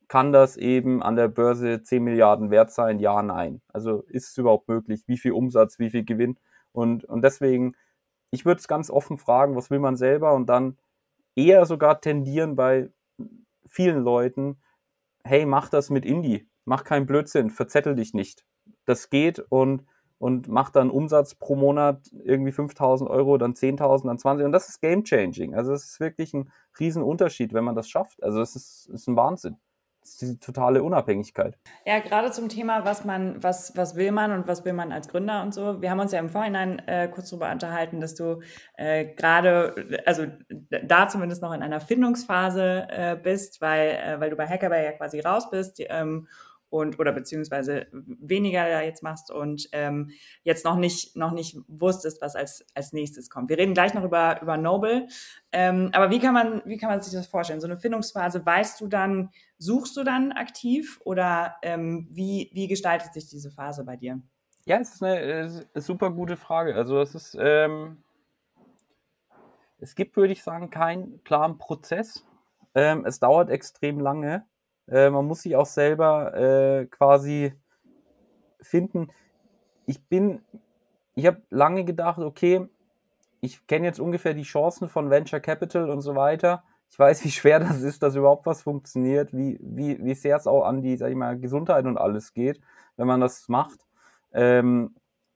S1: kann das eben an der Börse zehn Milliarden wert sein? Ja, nein. Also ist es überhaupt möglich? Wie viel Umsatz, wie viel Gewinn? Und, und deswegen, ich würde es ganz offen fragen, was will man selber? Und dann eher sogar tendieren bei vielen Leuten, hey, mach das mit Indie. Mach keinen Blödsinn, verzettel dich nicht. Das geht und, und mach dann Umsatz pro Monat irgendwie fünftausend Euro, dann zehntausend, dann zwanzig. Und das ist game-changing. Also es ist wirklich ein Riesenunterschied, wenn man das schafft. Also es ist, ist ein Wahnsinn. Das ist die totale Unabhängigkeit.
S3: Ja, gerade zum Thema, was man, was, was will man und was will man als Gründer und so. Wir haben uns ja im Vorhinein äh, kurz darüber unterhalten, dass du äh, gerade, also da zumindest noch in einer Findungsphase äh, bist, weil, äh, weil du bei Hackerbay ja quasi raus bist ähm, und oder beziehungsweise weniger da jetzt machst und ähm, jetzt noch nicht noch nicht wusstest, was als als nächstes kommt. Wir reden gleich noch über über Noble, ähm, aber wie kann man wie kann man sich das vorstellen? So eine Findungsphase, weißt du dann, suchst du dann aktiv oder ähm, wie wie gestaltet sich diese Phase bei dir?
S1: Ja, es ist eine, es ist eine super gute Frage. Also es ist ähm, es gibt, würde ich sagen, keinen klaren Prozess. Ähm, es dauert extrem lange. Äh, man muss sich auch selber äh, quasi finden. Ich bin, ich habe lange gedacht, okay, ich kenne jetzt ungefähr die Chancen von Venture Capital und so weiter. Ich weiß, wie schwer das ist, dass überhaupt was funktioniert, wie, wie, wie sehr es auch an die, sag ich mal, Gesundheit und alles geht, wenn man das macht. Ähm,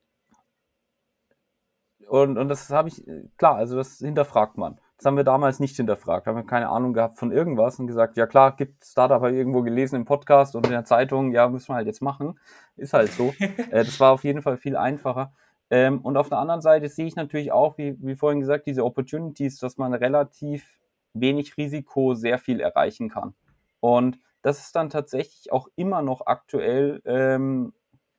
S1: Und, und das habe ich, klar, also das hinterfragt man. Das haben wir damals nicht hinterfragt. Da haben wir keine Ahnung gehabt von irgendwas und gesagt, ja klar, gibt Startup, habe ich irgendwo gelesen im Podcast und in der Zeitung, ja, müssen wir halt jetzt machen. Ist halt so. äh, das war auf jeden Fall viel einfacher. Ähm, und auf der anderen Seite sehe ich natürlich auch, wie, wie vorhin gesagt, diese Opportunities, dass man relativ wenig Risiko sehr viel erreichen kann. Und das ist dann tatsächlich auch immer noch aktuell, ähm,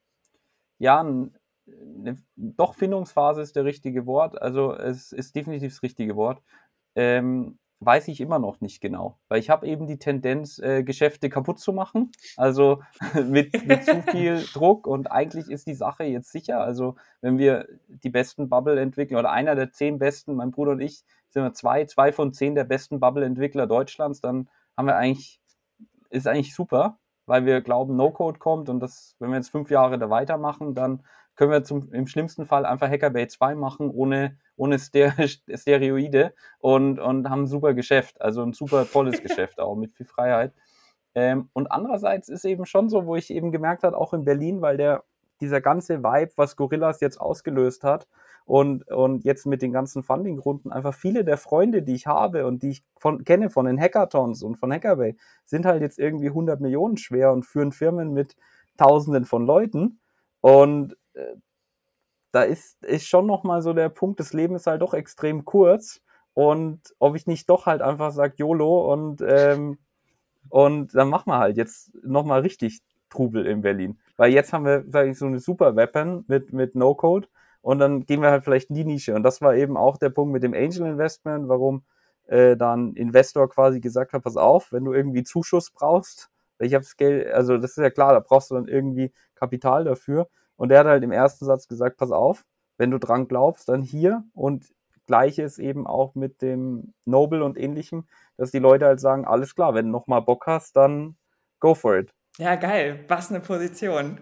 S1: ja, ein, eine, doch Findungsphase ist der richtige Wort. Also es ist definitiv das richtige Wort. Ähm, weiß ich immer noch nicht genau. Weil ich habe eben die Tendenz, äh, Geschäfte kaputt zu machen. Also mit, mit zu viel Druck. Und eigentlich ist die Sache jetzt sicher. Also wenn wir die besten Bubble entwickeln oder einer der zehn besten, mein Bruder und ich, sind wir zwei, zwei von zehn der besten Bubble-Entwickler Deutschlands, dann haben wir eigentlich, ist eigentlich super, weil wir glauben, No-Code kommt und das, wenn wir jetzt fünf Jahre da weitermachen, dann können wir zum, im schlimmsten Fall einfach Hackerbay zwei machen, ohne, ohne Steroide und, und haben ein super Geschäft, also ein super tolles Geschäft auch mit viel Freiheit. Ähm, und andererseits ist eben schon so, wo ich eben gemerkt habe, auch in Berlin, weil der, dieser ganze Vibe, was Gorillas jetzt ausgelöst hat und, und jetzt mit den ganzen Funding-Runden, einfach viele der Freunde, die ich habe und die ich von, kenne von den Hackathons und von Hackerbay, sind halt jetzt irgendwie hundert Millionen schwer und führen Firmen mit Tausenden von Leuten. Und äh, da ist, ist schon nochmal so der Punkt, das Leben ist halt doch extrem kurz. Und ob ich nicht doch halt einfach sage YOLO und, ähm, und dann machen wir halt jetzt nochmal richtig Trubel in Berlin. Weil jetzt haben wir, sage ich, so eine super Weapon mit, mit No-Code und dann gehen wir halt vielleicht in die Nische. Und das war eben auch der Punkt mit dem Angel Investment, warum äh, dann Investor quasi gesagt hat, pass auf, wenn du irgendwie Zuschuss brauchst, ich habe das Geld, also das ist ja klar, da brauchst du dann irgendwie Kapital dafür. Und der hat halt im ersten Satz gesagt, pass auf, wenn du dran glaubst, dann hier. Und Gleiches eben auch mit dem Noble und Ähnlichem, dass die Leute halt sagen, alles klar, wenn du nochmal Bock hast, dann go for it.
S3: Ja, geil. Was eine Position.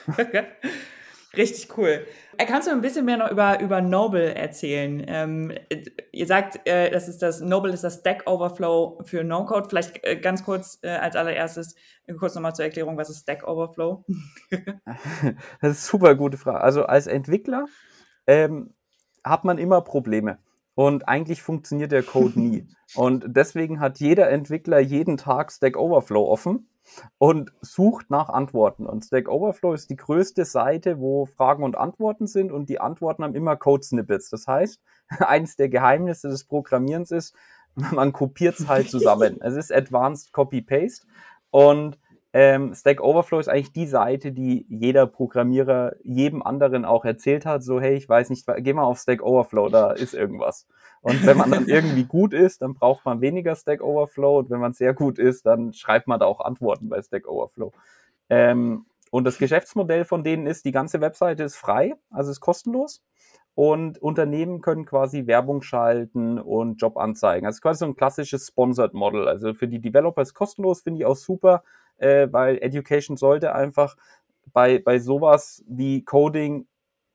S3: Richtig cool. Kannst du ein bisschen mehr noch über, über Noble erzählen? Ähm, ihr sagt, äh, das ist das, Noble ist das Stack Overflow für No-Code. Vielleicht äh, ganz kurz äh, als allererstes, äh, kurz nochmal zur Erklärung, was ist Stack Overflow?
S1: Das ist eine super gute Frage. Also als Entwickler ähm, hat man immer Probleme. Und eigentlich funktioniert der Code nie. Und deswegen hat jeder Entwickler jeden Tag Stack Overflow offen und sucht nach Antworten. Und Stack Overflow ist die größte Seite, wo Fragen und Antworten sind und die Antworten haben immer Code-Snippets. Das heißt, eines der Geheimnisse des Programmierens ist, man kopiert es halt zusammen. Es ist Advanced Copy-Paste und ähm, Stack Overflow ist eigentlich die Seite, die jeder Programmierer jedem anderen auch erzählt hat, so hey, ich weiß nicht, geh mal auf Stack Overflow, da ist irgendwas. Und wenn man dann irgendwie gut ist, dann braucht man weniger Stack Overflow und wenn man sehr gut ist, dann schreibt man da auch Antworten bei Stack Overflow. Ähm, und das Geschäftsmodell von denen ist, die ganze Webseite ist frei, also ist kostenlos und Unternehmen können quasi Werbung schalten und Jobanzeigen. Also quasi so ein klassisches Sponsored Model. Also für die Developer ist kostenlos, finde ich auch super, äh, weil Education sollte einfach bei, bei sowas wie Coding,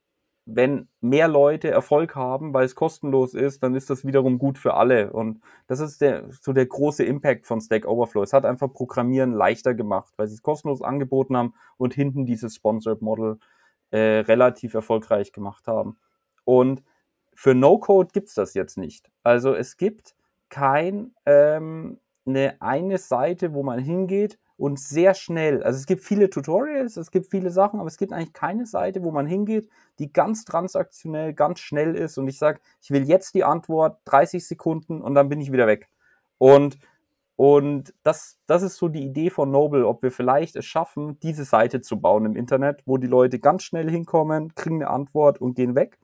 S1: wenn mehr Leute Erfolg haben, weil es kostenlos ist, dann ist das wiederum gut für alle. Und das ist der, so der große Impact von Stack Overflow. Es hat einfach Programmieren leichter gemacht, weil sie es kostenlos angeboten haben und hinten dieses Sponsored Model äh, relativ erfolgreich gemacht haben. Und für No-Code gibt's das jetzt nicht. Also es gibt kein ähm, eine eine Seite, wo man hingeht und sehr schnell, also es gibt viele Tutorials, es gibt viele Sachen, aber es gibt eigentlich keine Seite, wo man hingeht, die ganz transaktionell, ganz schnell ist und ich sage, ich will jetzt die Antwort, dreißig Sekunden und dann bin ich wieder weg. Und und das, das ist so die Idee von Noble, ob wir vielleicht es schaffen, diese Seite zu bauen im Internet, wo die Leute ganz schnell hinkommen, kriegen eine Antwort und gehen weg.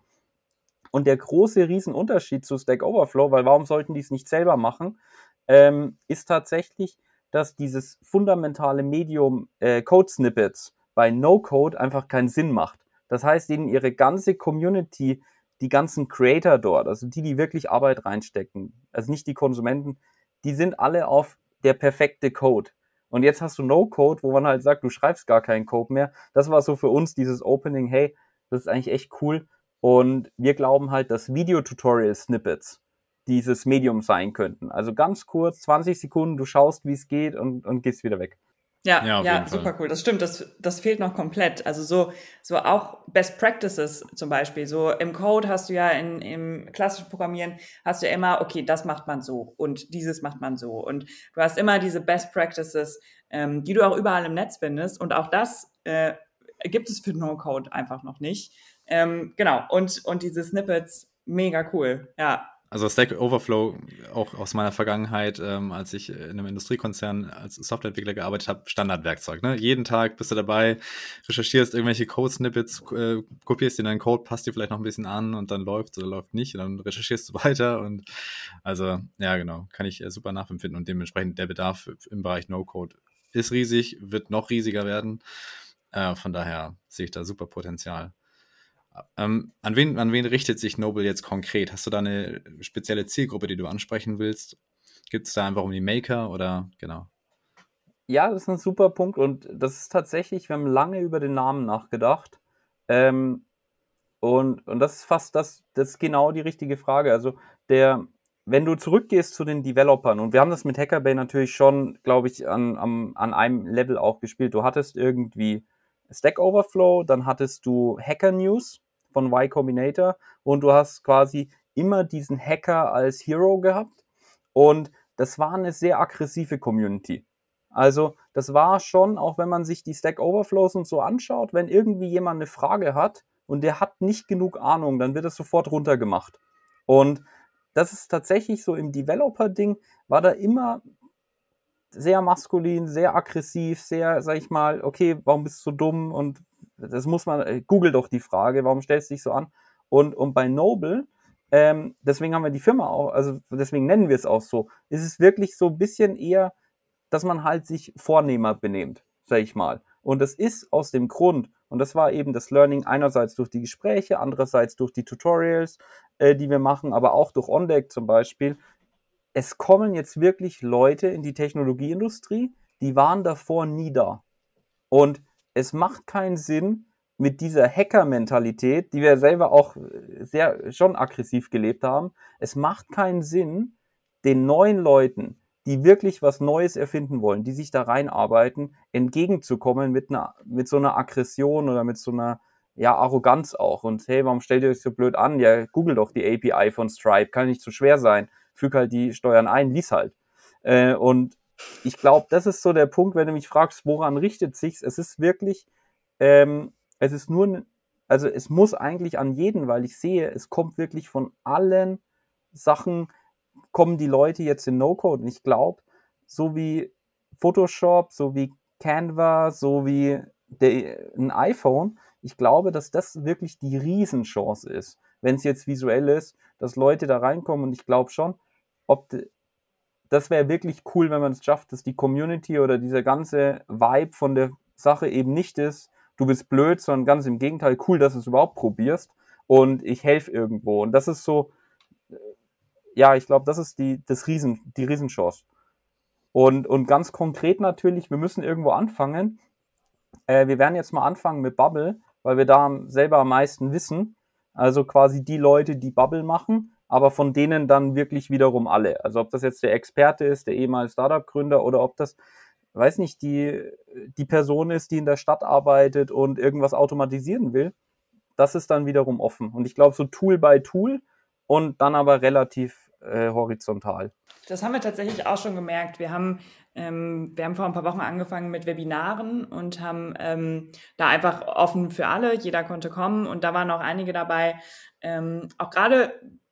S1: Und der große Riesenunterschied zu Stack Overflow, weil warum sollten die es nicht selber machen, ähm, ist tatsächlich, dass dieses fundamentale Medium äh, Code-Snippets bei No-Code einfach keinen Sinn macht. Das heißt, denen ihre ganze Community, die ganzen Creator dort, also die, die wirklich Arbeit reinstecken, also nicht die Konsumenten, die sind alle auf der perfekte Code. Und jetzt hast du No-Code, wo man halt sagt, du schreibst gar keinen Code mehr. Das war so für uns dieses Opening, hey, das ist eigentlich echt cool. Und wir glauben halt, dass Video-Tutorial-Snippets dieses Medium sein könnten. Also ganz kurz, zwanzig Sekunden, du schaust, wie es geht und, und gehst wieder weg.
S3: Ja,
S2: Ja, auf
S3: ja,
S2: jeden Fall.
S3: super cool. Das stimmt, das, das fehlt noch komplett. Also so, so auch Best Practices zum Beispiel. So im Code hast du ja in, im klassischen Programmieren hast du ja immer, okay, das macht man so und dieses macht man so. Und du hast immer diese Best Practices, ähm, die du auch überall im Netz findest. Und auch das äh, gibt es für No-Code einfach noch nicht. Ähm, genau, und, und diese Snippets, mega cool, ja.
S2: Also Stack Overflow, auch aus meiner Vergangenheit, ähm, als ich in einem Industriekonzern als Softwareentwickler gearbeitet habe, Standardwerkzeug. Ne? Jeden Tag bist du dabei, recherchierst irgendwelche Code-Snippets, äh, kopierst dir deinen Code, passt dir vielleicht noch ein bisschen an und dann läuft oder läuft nicht und dann recherchierst du weiter. Und also, ja genau, kann ich äh, super nachempfinden und dementsprechend der Bedarf im Bereich No-Code ist riesig, wird noch riesiger werden. Äh, von daher sehe ich da super Potenzial. Ähm, an, wen, an wen richtet sich Noble jetzt konkret? Hast du da eine spezielle Zielgruppe, die du ansprechen willst? Gibt es da einfach um die Maker oder genau?
S1: Ja, das ist ein super Punkt und das ist tatsächlich, wir haben lange über den Namen nachgedacht. Ähm, und, und das ist fast das, das ist genau die richtige Frage. Also der, wenn du zurückgehst zu den Developern, und wir haben das mit Hackerbay natürlich schon, glaube ich, an, an, an einem Level auch gespielt. Du hattest irgendwie Stack Overflow, dann hattest du Hacker News von Y Combinator und du hast quasi immer diesen Hacker als Hero gehabt. Und das war eine sehr aggressive Community. Also das war schon, auch wenn man sich die Stack Overflows und so anschaut, wenn irgendwie jemand eine Frage hat und der hat nicht genug Ahnung, dann wird es sofort runtergemacht. Und das ist tatsächlich so im Developer-Ding, war da immer sehr maskulin, sehr aggressiv, sehr, sag ich mal, okay, warum bist du so dumm? Und das muss man, äh, google doch die Frage, warum stellst du dich so an? Und, und bei Noble, ähm, deswegen haben wir die Firma auch, also deswegen nennen wir es auch so, ist es wirklich so ein bisschen eher, dass man halt sich vornehmer benehmt, sag ich mal. Und das ist aus dem Grund, und das war eben das Learning einerseits durch die Gespräche, andererseits durch die Tutorials, äh, die wir machen, aber auch durch OnDeck zum Beispiel. Es kommen jetzt wirklich Leute in die Technologieindustrie, die waren davor nie da. Und es macht keinen Sinn, mit dieser Hacker-Mentalität, die wir selber auch sehr schon aggressiv gelebt haben, es macht keinen Sinn, den neuen Leuten, die wirklich was Neues erfinden wollen, die sich da reinarbeiten, entgegenzukommen mit einer, mit so einer Aggression oder mit so einer, ja, Arroganz auch. Und hey, warum stellt ihr euch so blöd an? Ja, google doch die A P I von Stripe, kann nicht zu schwer sein. Füg halt die Steuern ein, lies halt. Äh, und ich glaube, das ist so der Punkt, wenn du mich fragst, woran richtet sich's? Es ist wirklich, ähm, es ist nur, also es muss eigentlich an jeden, weil ich sehe, es kommt wirklich von allen Sachen, kommen die Leute jetzt in No-Code. Und ich glaube, so wie Photoshop, so wie Canva, so wie der, ein iPhone, ich glaube, dass das wirklich die Riesenchance ist, wenn es jetzt visuell ist, dass Leute da reinkommen. Und ich glaube schon, ob de, das wäre wirklich cool, wenn man es schafft, dass die Community oder dieser ganze Vibe von der Sache eben nicht ist, du bist blöd, sondern ganz im Gegenteil, cool, dass du es überhaupt probierst. und ich helfe irgendwo. Und das ist so, ja, ich glaube, das ist die, das Riesen, die Riesenchance. Und, und ganz konkret natürlich, wir müssen irgendwo anfangen. Äh, wir werden jetzt mal anfangen mit Bubble, weil wir da selber am meisten wissen. Also quasi die Leute, die Bubble machen, aber von denen dann wirklich wiederum alle. Also ob das jetzt der Experte ist, der ehemalige Startup-Gründer, oder ob das, weiß nicht, die, die Person ist, die in der Stadt arbeitet und irgendwas automatisieren will. Das ist dann wiederum offen. Und ich glaube, so Tool by Tool und dann aber relativ äh, horizontal.
S3: Das haben wir tatsächlich auch schon gemerkt. Wir haben, ähm, wir haben vor ein paar Wochen angefangen mit Webinaren und haben ähm, da einfach offen für alle, jeder konnte kommen, und da waren auch einige dabei, ähm, auch gerade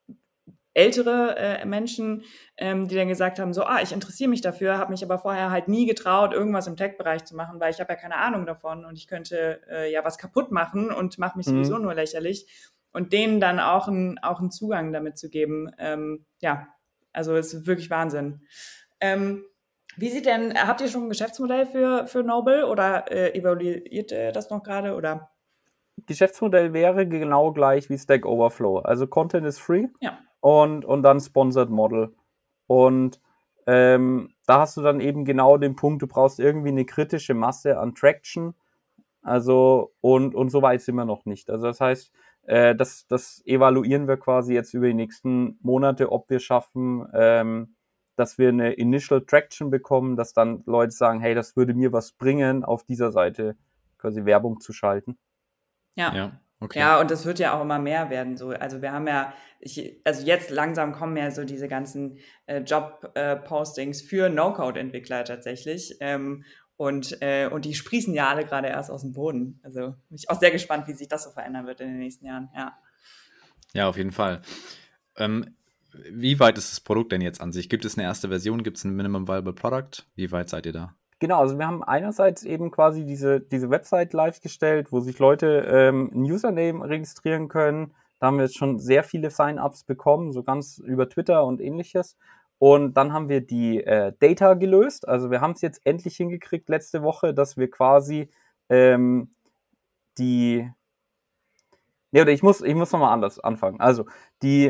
S3: ältere äh, Menschen, ähm, die dann gesagt haben, so, ah, ich interessiere mich dafür, habe mich aber vorher halt nie getraut, irgendwas im Tech-Bereich zu machen, weil ich habe ja keine Ahnung davon und ich könnte äh, ja was kaputt machen und mache mich sowieso
S1: Mhm.
S3: nur lächerlich. Und denen dann auch, ein, auch einen Zugang damit zu geben, ähm, ja, also es ist wirklich Wahnsinn. Ähm, wie sieht denn, habt ihr schon ein Geschäftsmodell für, für Noble oder äh, evaluiert ihr das noch gerade, oder?
S1: Geschäftsmodell wäre genau gleich wie Stack Overflow. Also Content is free
S3: Ja.
S1: und, und dann Sponsored Model. Und ähm, da hast du dann eben genau den Punkt, du brauchst irgendwie eine kritische Masse an Traction. Also, und, und so weit sind wir noch nicht. Also das heißt, äh, das, das evaluieren wir quasi jetzt über die nächsten Monate, ob wir schaffen, ähm, dass wir eine Initial Traction bekommen, dass dann Leute sagen, hey, das würde mir was bringen, auf dieser Seite quasi Werbung zu schalten.
S3: Ja.
S2: Ja, okay.
S3: Ja, und das wird ja auch immer mehr werden. So. Also wir haben ja, ich, also jetzt langsam kommen ja so diese ganzen äh, Job-Postings äh, für No-Code-Entwickler tatsächlich. Ähm, und, äh, und die sprießen ja alle gerade erst aus dem Boden. Also bin ich auch sehr gespannt, wie sich das so verändern wird in den nächsten Jahren. Ja,
S2: Ja, auf jeden Fall. Ähm, wie weit ist das Produkt denn jetzt an sich? Gibt es eine erste Version? Gibt es ein Minimum Viable Product? Wie weit seid ihr da?
S1: Genau, also wir haben einerseits eben quasi diese, diese Website live gestellt, wo sich Leute ähm, ein Username registrieren können. Da haben wir jetzt schon sehr viele Sign-ups bekommen, so ganz über Twitter und ähnliches. Und dann haben wir die äh, Data gelöst. Also wir haben es jetzt endlich hingekriegt letzte Woche, dass wir quasi ähm, die... Ne, oder ich muss, ich muss nochmal anders anfangen. Also die...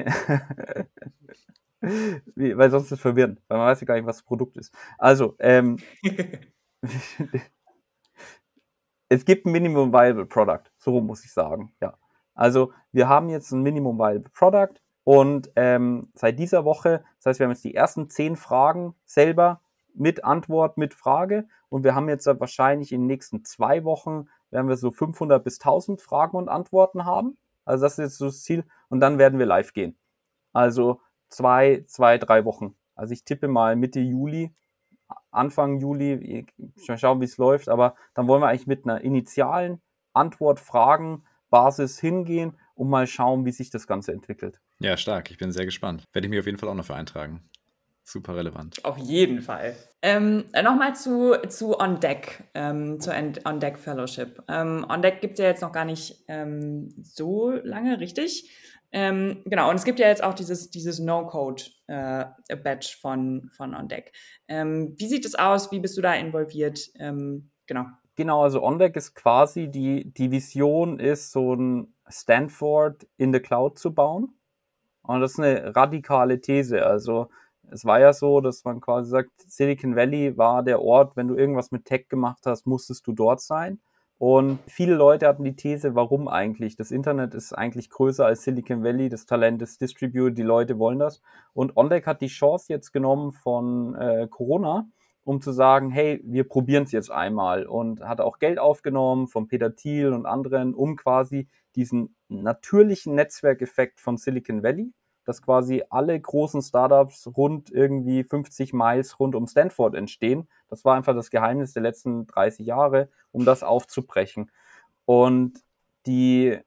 S1: Wie, weil sonst ist es verwirrend, weil man weiß ja gar nicht, was das Produkt ist. Also, ähm, es gibt ein Minimum Viable Product, so muss ich sagen, ja. Also wir haben jetzt ein Minimum Viable Product und ähm, seit dieser Woche, das heißt, wir haben jetzt die ersten zehn Fragen selber mit Antwort, mit Frage, und wir haben jetzt wahrscheinlich in den nächsten zwei Wochen, werden wir so fünfhundert bis tausend Fragen und Antworten haben. Also das ist jetzt so das Ziel, und dann werden wir live gehen. Also zwei, zwei, drei Wochen. Also ich tippe mal Mitte Juli, Anfang Juli, mal schauen, wie es läuft, aber dann wollen wir eigentlich mit einer initialen Antwort-Fragen-Basis hingehen und mal schauen, wie sich das Ganze entwickelt.
S2: Ja, stark. Ich bin sehr gespannt. Werde ich mich auf jeden Fall auch noch für eintragen. Super relevant.
S3: auf jeden Fall. Ähm, Nochmal zu, zu On Deck, ähm, zur On Deck Fellowship. Ähm, On Deck gibt es ja jetzt noch gar nicht ähm, so lange, richtig? Ähm, genau, und es gibt ja jetzt auch dieses, dieses No-Code-Badge äh, von, von On Deck. Ähm, wie sieht es aus? Wie bist du da involviert? Ähm, genau.
S1: Genau, also On Deck ist quasi, die, die Vision ist, so ein Stanford in the Cloud zu bauen. Und das ist eine radikale These. Also es war ja so, dass man quasi sagt, Silicon Valley war der Ort, wenn du irgendwas mit Tech gemacht hast, musstest du dort sein. Und viele Leute hatten die These, warum eigentlich? Das Internet ist eigentlich größer als Silicon Valley, das Talent ist distributed, die Leute wollen das. Und On Deck hat die Chance jetzt genommen von äh, Corona, um zu sagen, hey, wir probieren es jetzt einmal, und hat auch Geld aufgenommen von Peter Thiel und anderen, um quasi diesen natürlichen Netzwerkeffekt von Silicon Valley, dass quasi alle großen Startups rund irgendwie fünfzig Miles rund um Stanford entstehen. Das war einfach das Geheimnis der letzten dreißig Jahre, um das aufzubrechen. Und die,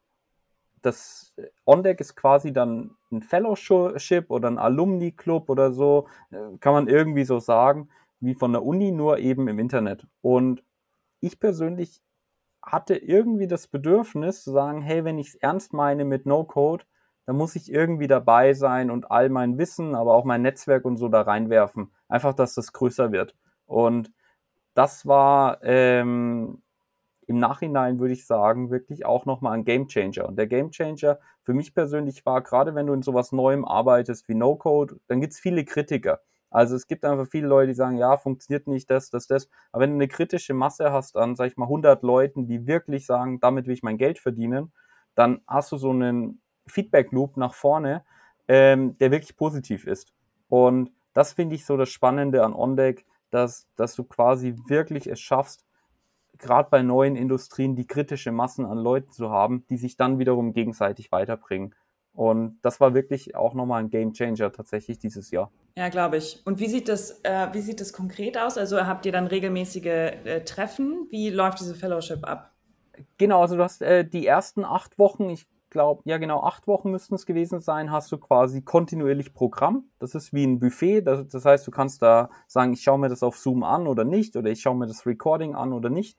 S1: das On Deck ist quasi dann ein Fellowship oder ein Alumni-Club oder so, kann man irgendwie so sagen, wie von der Uni, nur eben im Internet. Und ich persönlich hatte irgendwie das Bedürfnis zu sagen, hey, wenn ich es ernst meine mit No-Code, dann muss ich irgendwie dabei sein und all mein Wissen, aber auch mein Netzwerk und so da reinwerfen. Einfach, dass das größer wird. Und das war ähm, im Nachhinein würde ich sagen, wirklich auch nochmal ein Gamechanger. Und der Gamechanger für mich persönlich war, gerade wenn du in sowas Neuem arbeitest wie No-Code, dann gibt es viele Kritiker. Also es gibt einfach viele Leute, die sagen, ja, funktioniert nicht das, das, das. Aber wenn du eine kritische Masse hast an, sag ich mal, hundert Leuten, die wirklich sagen, damit will ich mein Geld verdienen, dann hast du so einen Feedback-Loop nach vorne, ähm, der wirklich positiv ist. Und das finde ich so das Spannende an OnDeck, dass, dass du quasi wirklich es schaffst, gerade bei neuen Industrien die kritische Massen an Leuten zu haben, die sich dann wiederum gegenseitig weiterbringen. Und das war wirklich auch nochmal ein Gamechanger tatsächlich dieses Jahr.
S3: Ja, glaube ich. Und wie sieht das, äh, wie sieht das konkret aus? Also habt ihr dann regelmäßige äh, Treffen? Wie läuft diese Fellowship ab?
S1: Genau, also du hast äh, die ersten acht Wochen, ich glaube, ja genau, acht Wochen müssten es gewesen sein, hast du quasi kontinuierlich Programm. Das ist wie ein Buffet. Das, das heißt, du kannst da sagen, ich schaue mir das auf Zoom an oder nicht, oder ich schaue mir das Recording an oder nicht.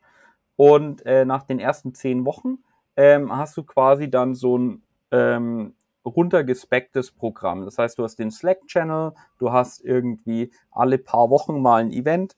S1: Und äh, nach den ersten zehn Wochen ähm, hast du quasi dann so ein ähm, runtergespecktes Programm. Das heißt, du hast den Slack-Channel, du hast irgendwie alle paar Wochen mal ein Event.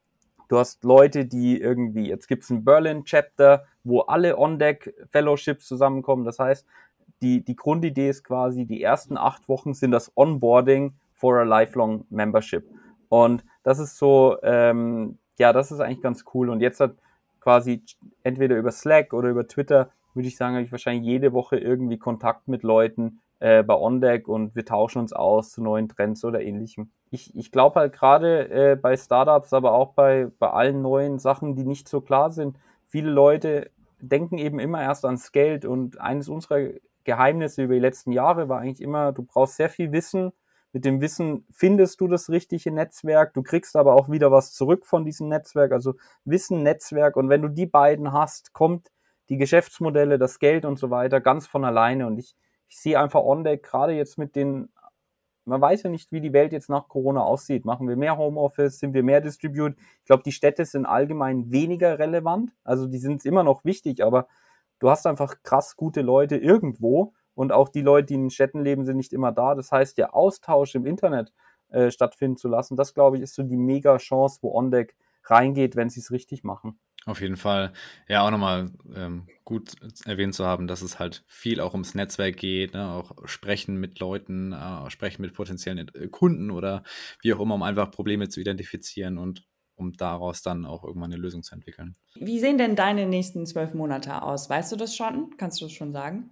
S1: Du hast Leute, die irgendwie, jetzt gibt es ein Berlin-Chapter, wo alle On-Deck-Fellowships zusammenkommen. Das heißt, die, die Grundidee ist quasi, die ersten acht Wochen sind das Onboarding for a lifelong membership. Und das ist so, ähm, ja, das ist eigentlich ganz cool. Und jetzt hat quasi entweder über Slack oder über Twitter, würde ich sagen, habe ich wahrscheinlich jede Woche irgendwie Kontakt mit Leuten äh, bei OnDeck und wir tauschen uns aus zu neuen Trends oder ähnlichem. Ich, ich glaube halt gerade äh, bei Startups, aber auch bei, bei allen neuen Sachen, die nicht so klar sind, viele Leute denken eben immer erst ans Geld und eines unserer Geheimnisse über die letzten Jahre war eigentlich immer, du brauchst sehr viel Wissen. Mit dem Wissen findest du das richtige Netzwerk, du kriegst aber auch wieder was zurück von diesem Netzwerk, also Wissen, Netzwerk, und wenn du die beiden hast, kommt die Geschäftsmodelle, das Geld und so weiter ganz von alleine. Und ich, ich sehe einfach OnDeck gerade jetzt mit den, man weiß ja nicht, wie die Welt jetzt nach Corona aussieht. Machen wir mehr Homeoffice, sind wir mehr Distribute? Ich glaube, die Städte sind allgemein weniger relevant, also die sind immer noch wichtig, aber du hast einfach krass gute Leute irgendwo und auch die Leute, die in Städten leben, sind nicht immer da. Das heißt, der Austausch im Internet äh, stattfinden zu lassen, das, glaube ich, ist so die mega Chance, wo OnDeck reingeht, wenn sie es richtig machen.
S2: Auf jeden Fall. Ja, auch nochmal ähm, gut erwähnt zu haben, dass es halt viel auch ums Netzwerk geht, ne? Auch sprechen mit Leuten, äh, sprechen mit potenziellen Kunden oder wie auch immer, um einfach Probleme zu identifizieren und um daraus dann auch irgendwann eine Lösung zu entwickeln.
S3: Wie sehen denn deine nächsten zwölf Monate aus? Weißt du das schon? Kannst du das schon sagen?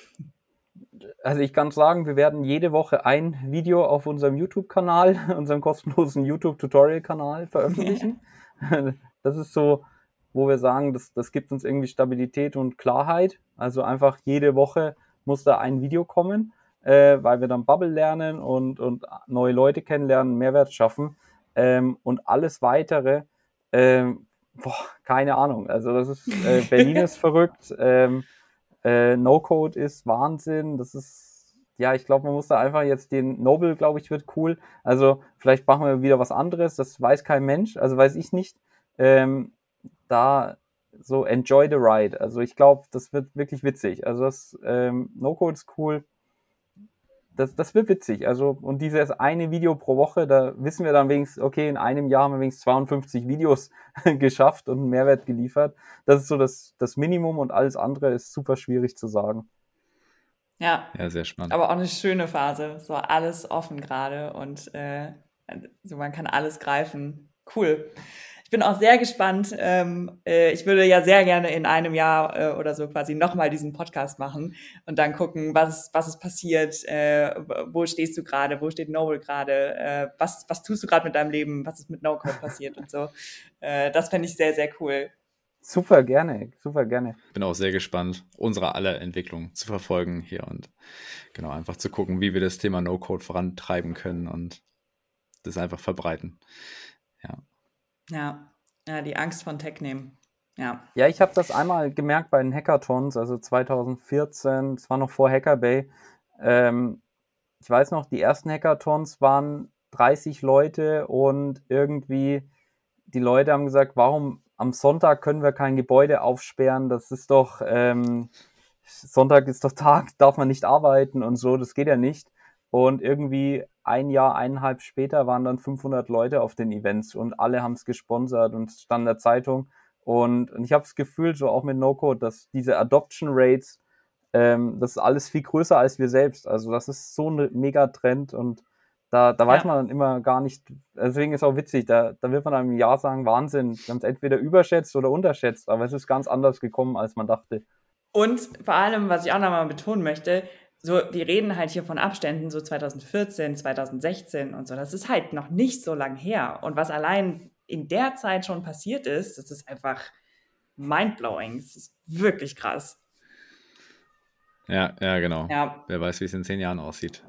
S1: Also ich kann sagen, wir werden jede Woche ein Video auf unserem YouTube-Kanal, unserem kostenlosen YouTube-Tutorial-Kanal veröffentlichen. Das ist so, wo wir sagen, das, das gibt uns irgendwie Stabilität und Klarheit. Also einfach jede Woche muss da ein Video kommen, äh, weil wir dann Bubble lernen und, und neue Leute kennenlernen, Mehrwert schaffen. Ähm, und alles Weitere, ähm, boah, keine Ahnung. Also das ist, äh, Berlin ist verrückt, ähm, äh, No-Code ist Wahnsinn. Das ist, ja, ich glaube, man muss da einfach jetzt den Noble, glaube ich, wird cool. Also vielleicht machen wir wieder was anderes. Das weiß kein Mensch, also weiß ich nicht. Ähm, da so enjoy the ride. Also ich glaube, das wird wirklich witzig. Also das ähm, No-Code ist cool. Das, das wird witzig. Also, und dieses eine Video pro Woche, da wissen wir dann wenigstens, okay, in einem Jahr haben wir wenigstens zweiundfünfzig Videos geschafft und einen Mehrwert geliefert. Das ist so das, das Minimum und alles andere ist super schwierig zu sagen.
S3: Ja,
S2: Ja, sehr spannend.
S3: aber auch eine schöne Phase. So alles offen gerade und äh, so man kann alles greifen. Cool. Ich bin auch sehr gespannt. Ähm, äh, ich würde ja sehr gerne in einem Jahr äh, oder so quasi nochmal diesen Podcast machen und dann gucken, was, was ist passiert, äh, wo stehst du gerade, wo steht Noble gerade, äh, was, was tust du gerade mit deinem Leben, was ist mit No-Code passiert und so. Äh, das fände ich sehr, sehr cool.
S1: Super gerne, super gerne.
S2: Bin auch sehr gespannt, unsere aller Entwicklung zu verfolgen hier und genau einfach zu gucken, wie wir das Thema No-Code vorantreiben können und das einfach verbreiten. Ja.
S3: Ja, ja, die Angst von Tech nehmen. Ja.
S1: Ja, ich habe das einmal gemerkt bei den Hackathons, also zwanzig vierzehn, das war noch vor Hackerbay. Ähm, ich weiß noch, die ersten Hackathons waren dreißig Leute und irgendwie die Leute haben gesagt, warum am Sonntag können wir kein Gebäude aufsperren? Das ist doch, ähm, Sonntag ist doch Tag, darf man nicht arbeiten und so, das geht ja nicht. Und irgendwie ein Jahr, eineinhalb später waren dann fünfhundert Leute auf den Events und alle haben es gesponsert und es stand in der Zeitung. Und, und ich habe das Gefühl, so auch mit No-Code, dass diese Adoption Rates, ähm, das ist alles viel größer als wir selbst. Also das ist so ein Megatrend und da, da weiß
S3: Ja.
S1: man dann immer gar nicht, deswegen ist auch witzig, da, da wird man dann im Jahr sagen, Wahnsinn, wir haben es entweder überschätzt oder unterschätzt, aber es ist ganz anders gekommen, als man dachte.
S3: Und vor allem, was ich auch nochmal betonen möchte, so, wir reden halt hier von Abständen so zwanzig vierzehn, zwanzig sechzehn und so. Das ist halt noch nicht so lang her. Und was allein in der Zeit schon passiert ist, das ist einfach mindblowing. Das ist wirklich krass.
S2: Ja, ja, genau.
S3: Ja.
S2: Wer weiß, wie es in zehn Jahren aussieht.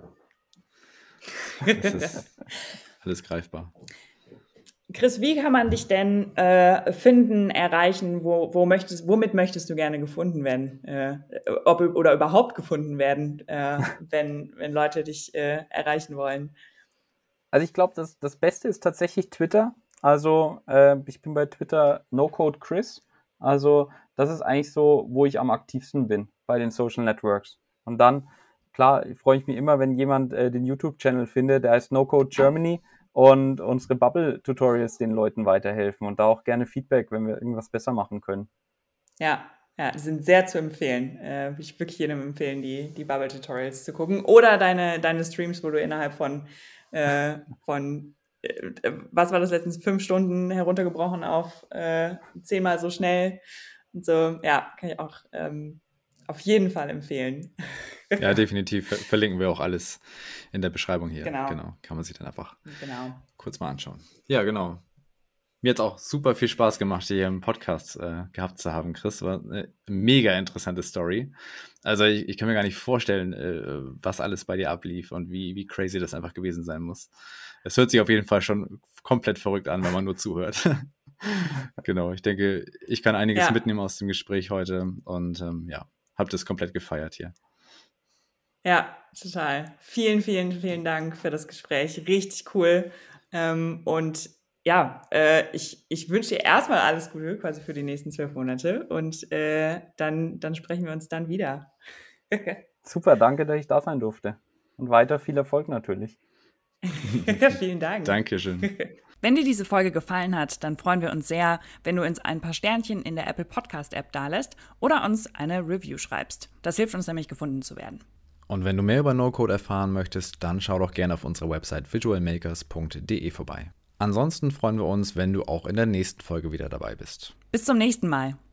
S2: Das ist alles greifbar.
S3: Chris, wie kann man dich denn äh, finden, erreichen? Wo, wo möchtest, womit möchtest du gerne gefunden werden? Äh, ob, oder überhaupt gefunden werden, äh, wenn, wenn Leute dich äh, erreichen wollen?
S1: Also ich glaube, das, das Beste ist tatsächlich Twitter. Also äh, ich bin bei Twitter NoCodeChris. Also das ist eigentlich so, wo ich am aktivsten bin bei den Social Networks. Und dann, klar, freue ich mich immer, wenn jemand äh, den YouTube-Channel findet, der heißt NoCode Germany und unsere Bubble-Tutorials den Leuten weiterhelfen und da auch gerne Feedback, wenn wir irgendwas besser machen können.
S3: Ja, ja, die sind sehr zu empfehlen. Äh, würde ich wirklich jedem empfehlen, die, die Bubble-Tutorials zu gucken. Oder deine, deine Streams, wo du innerhalb von, äh, von äh, was war das letztens, fünf Stunden heruntergebrochen auf äh, zehnmal so schnell. Und so, ja, kann ich auch ähm, auf jeden Fall empfehlen.
S2: Ja, definitiv. Ver- verlinken wir auch alles in der Beschreibung hier.
S3: Genau.
S2: Genau. Kann man sich dann einfach
S3: Genau.
S2: kurz mal anschauen. Ja, genau. Mir hat es auch super viel Spaß gemacht, hier im Podcast äh, gehabt zu haben, Chris. War eine mega interessante Story. Also ich, ich kann mir gar nicht vorstellen, äh, was alles bei dir ablief und wie, wie crazy das einfach gewesen sein muss. Es hört sich auf jeden Fall schon komplett verrückt an, wenn man nur zuhört. Genau, ich denke, ich kann einiges
S3: Ja.
S2: mitnehmen aus dem Gespräch heute und ähm, ja, habe das komplett gefeiert hier.
S3: Ja, total. Vielen, vielen, vielen Dank für das Gespräch. Richtig cool. Ähm, und ja, äh, ich, ich wünsche dir erstmal alles Gute quasi für die nächsten zwölf Monate und äh, dann, dann sprechen wir uns dann wieder.
S1: Super, danke, dass ich da sein durfte. Und weiter viel Erfolg natürlich.
S3: Vielen Dank.
S2: Dankeschön.
S3: Wenn dir diese Folge gefallen hat, dann freuen wir uns sehr, wenn du uns ein paar Sternchen in der Apple Podcast App dalässt oder uns eine Review schreibst. Das hilft uns nämlich, gefunden zu werden.
S2: Und wenn du mehr über No-Code erfahren möchtest, dann schau doch gerne auf unserer Website visualmakers punkt de vorbei. Ansonsten freuen wir uns, wenn du auch in der nächsten Folge wieder dabei bist.
S3: Bis zum nächsten Mal.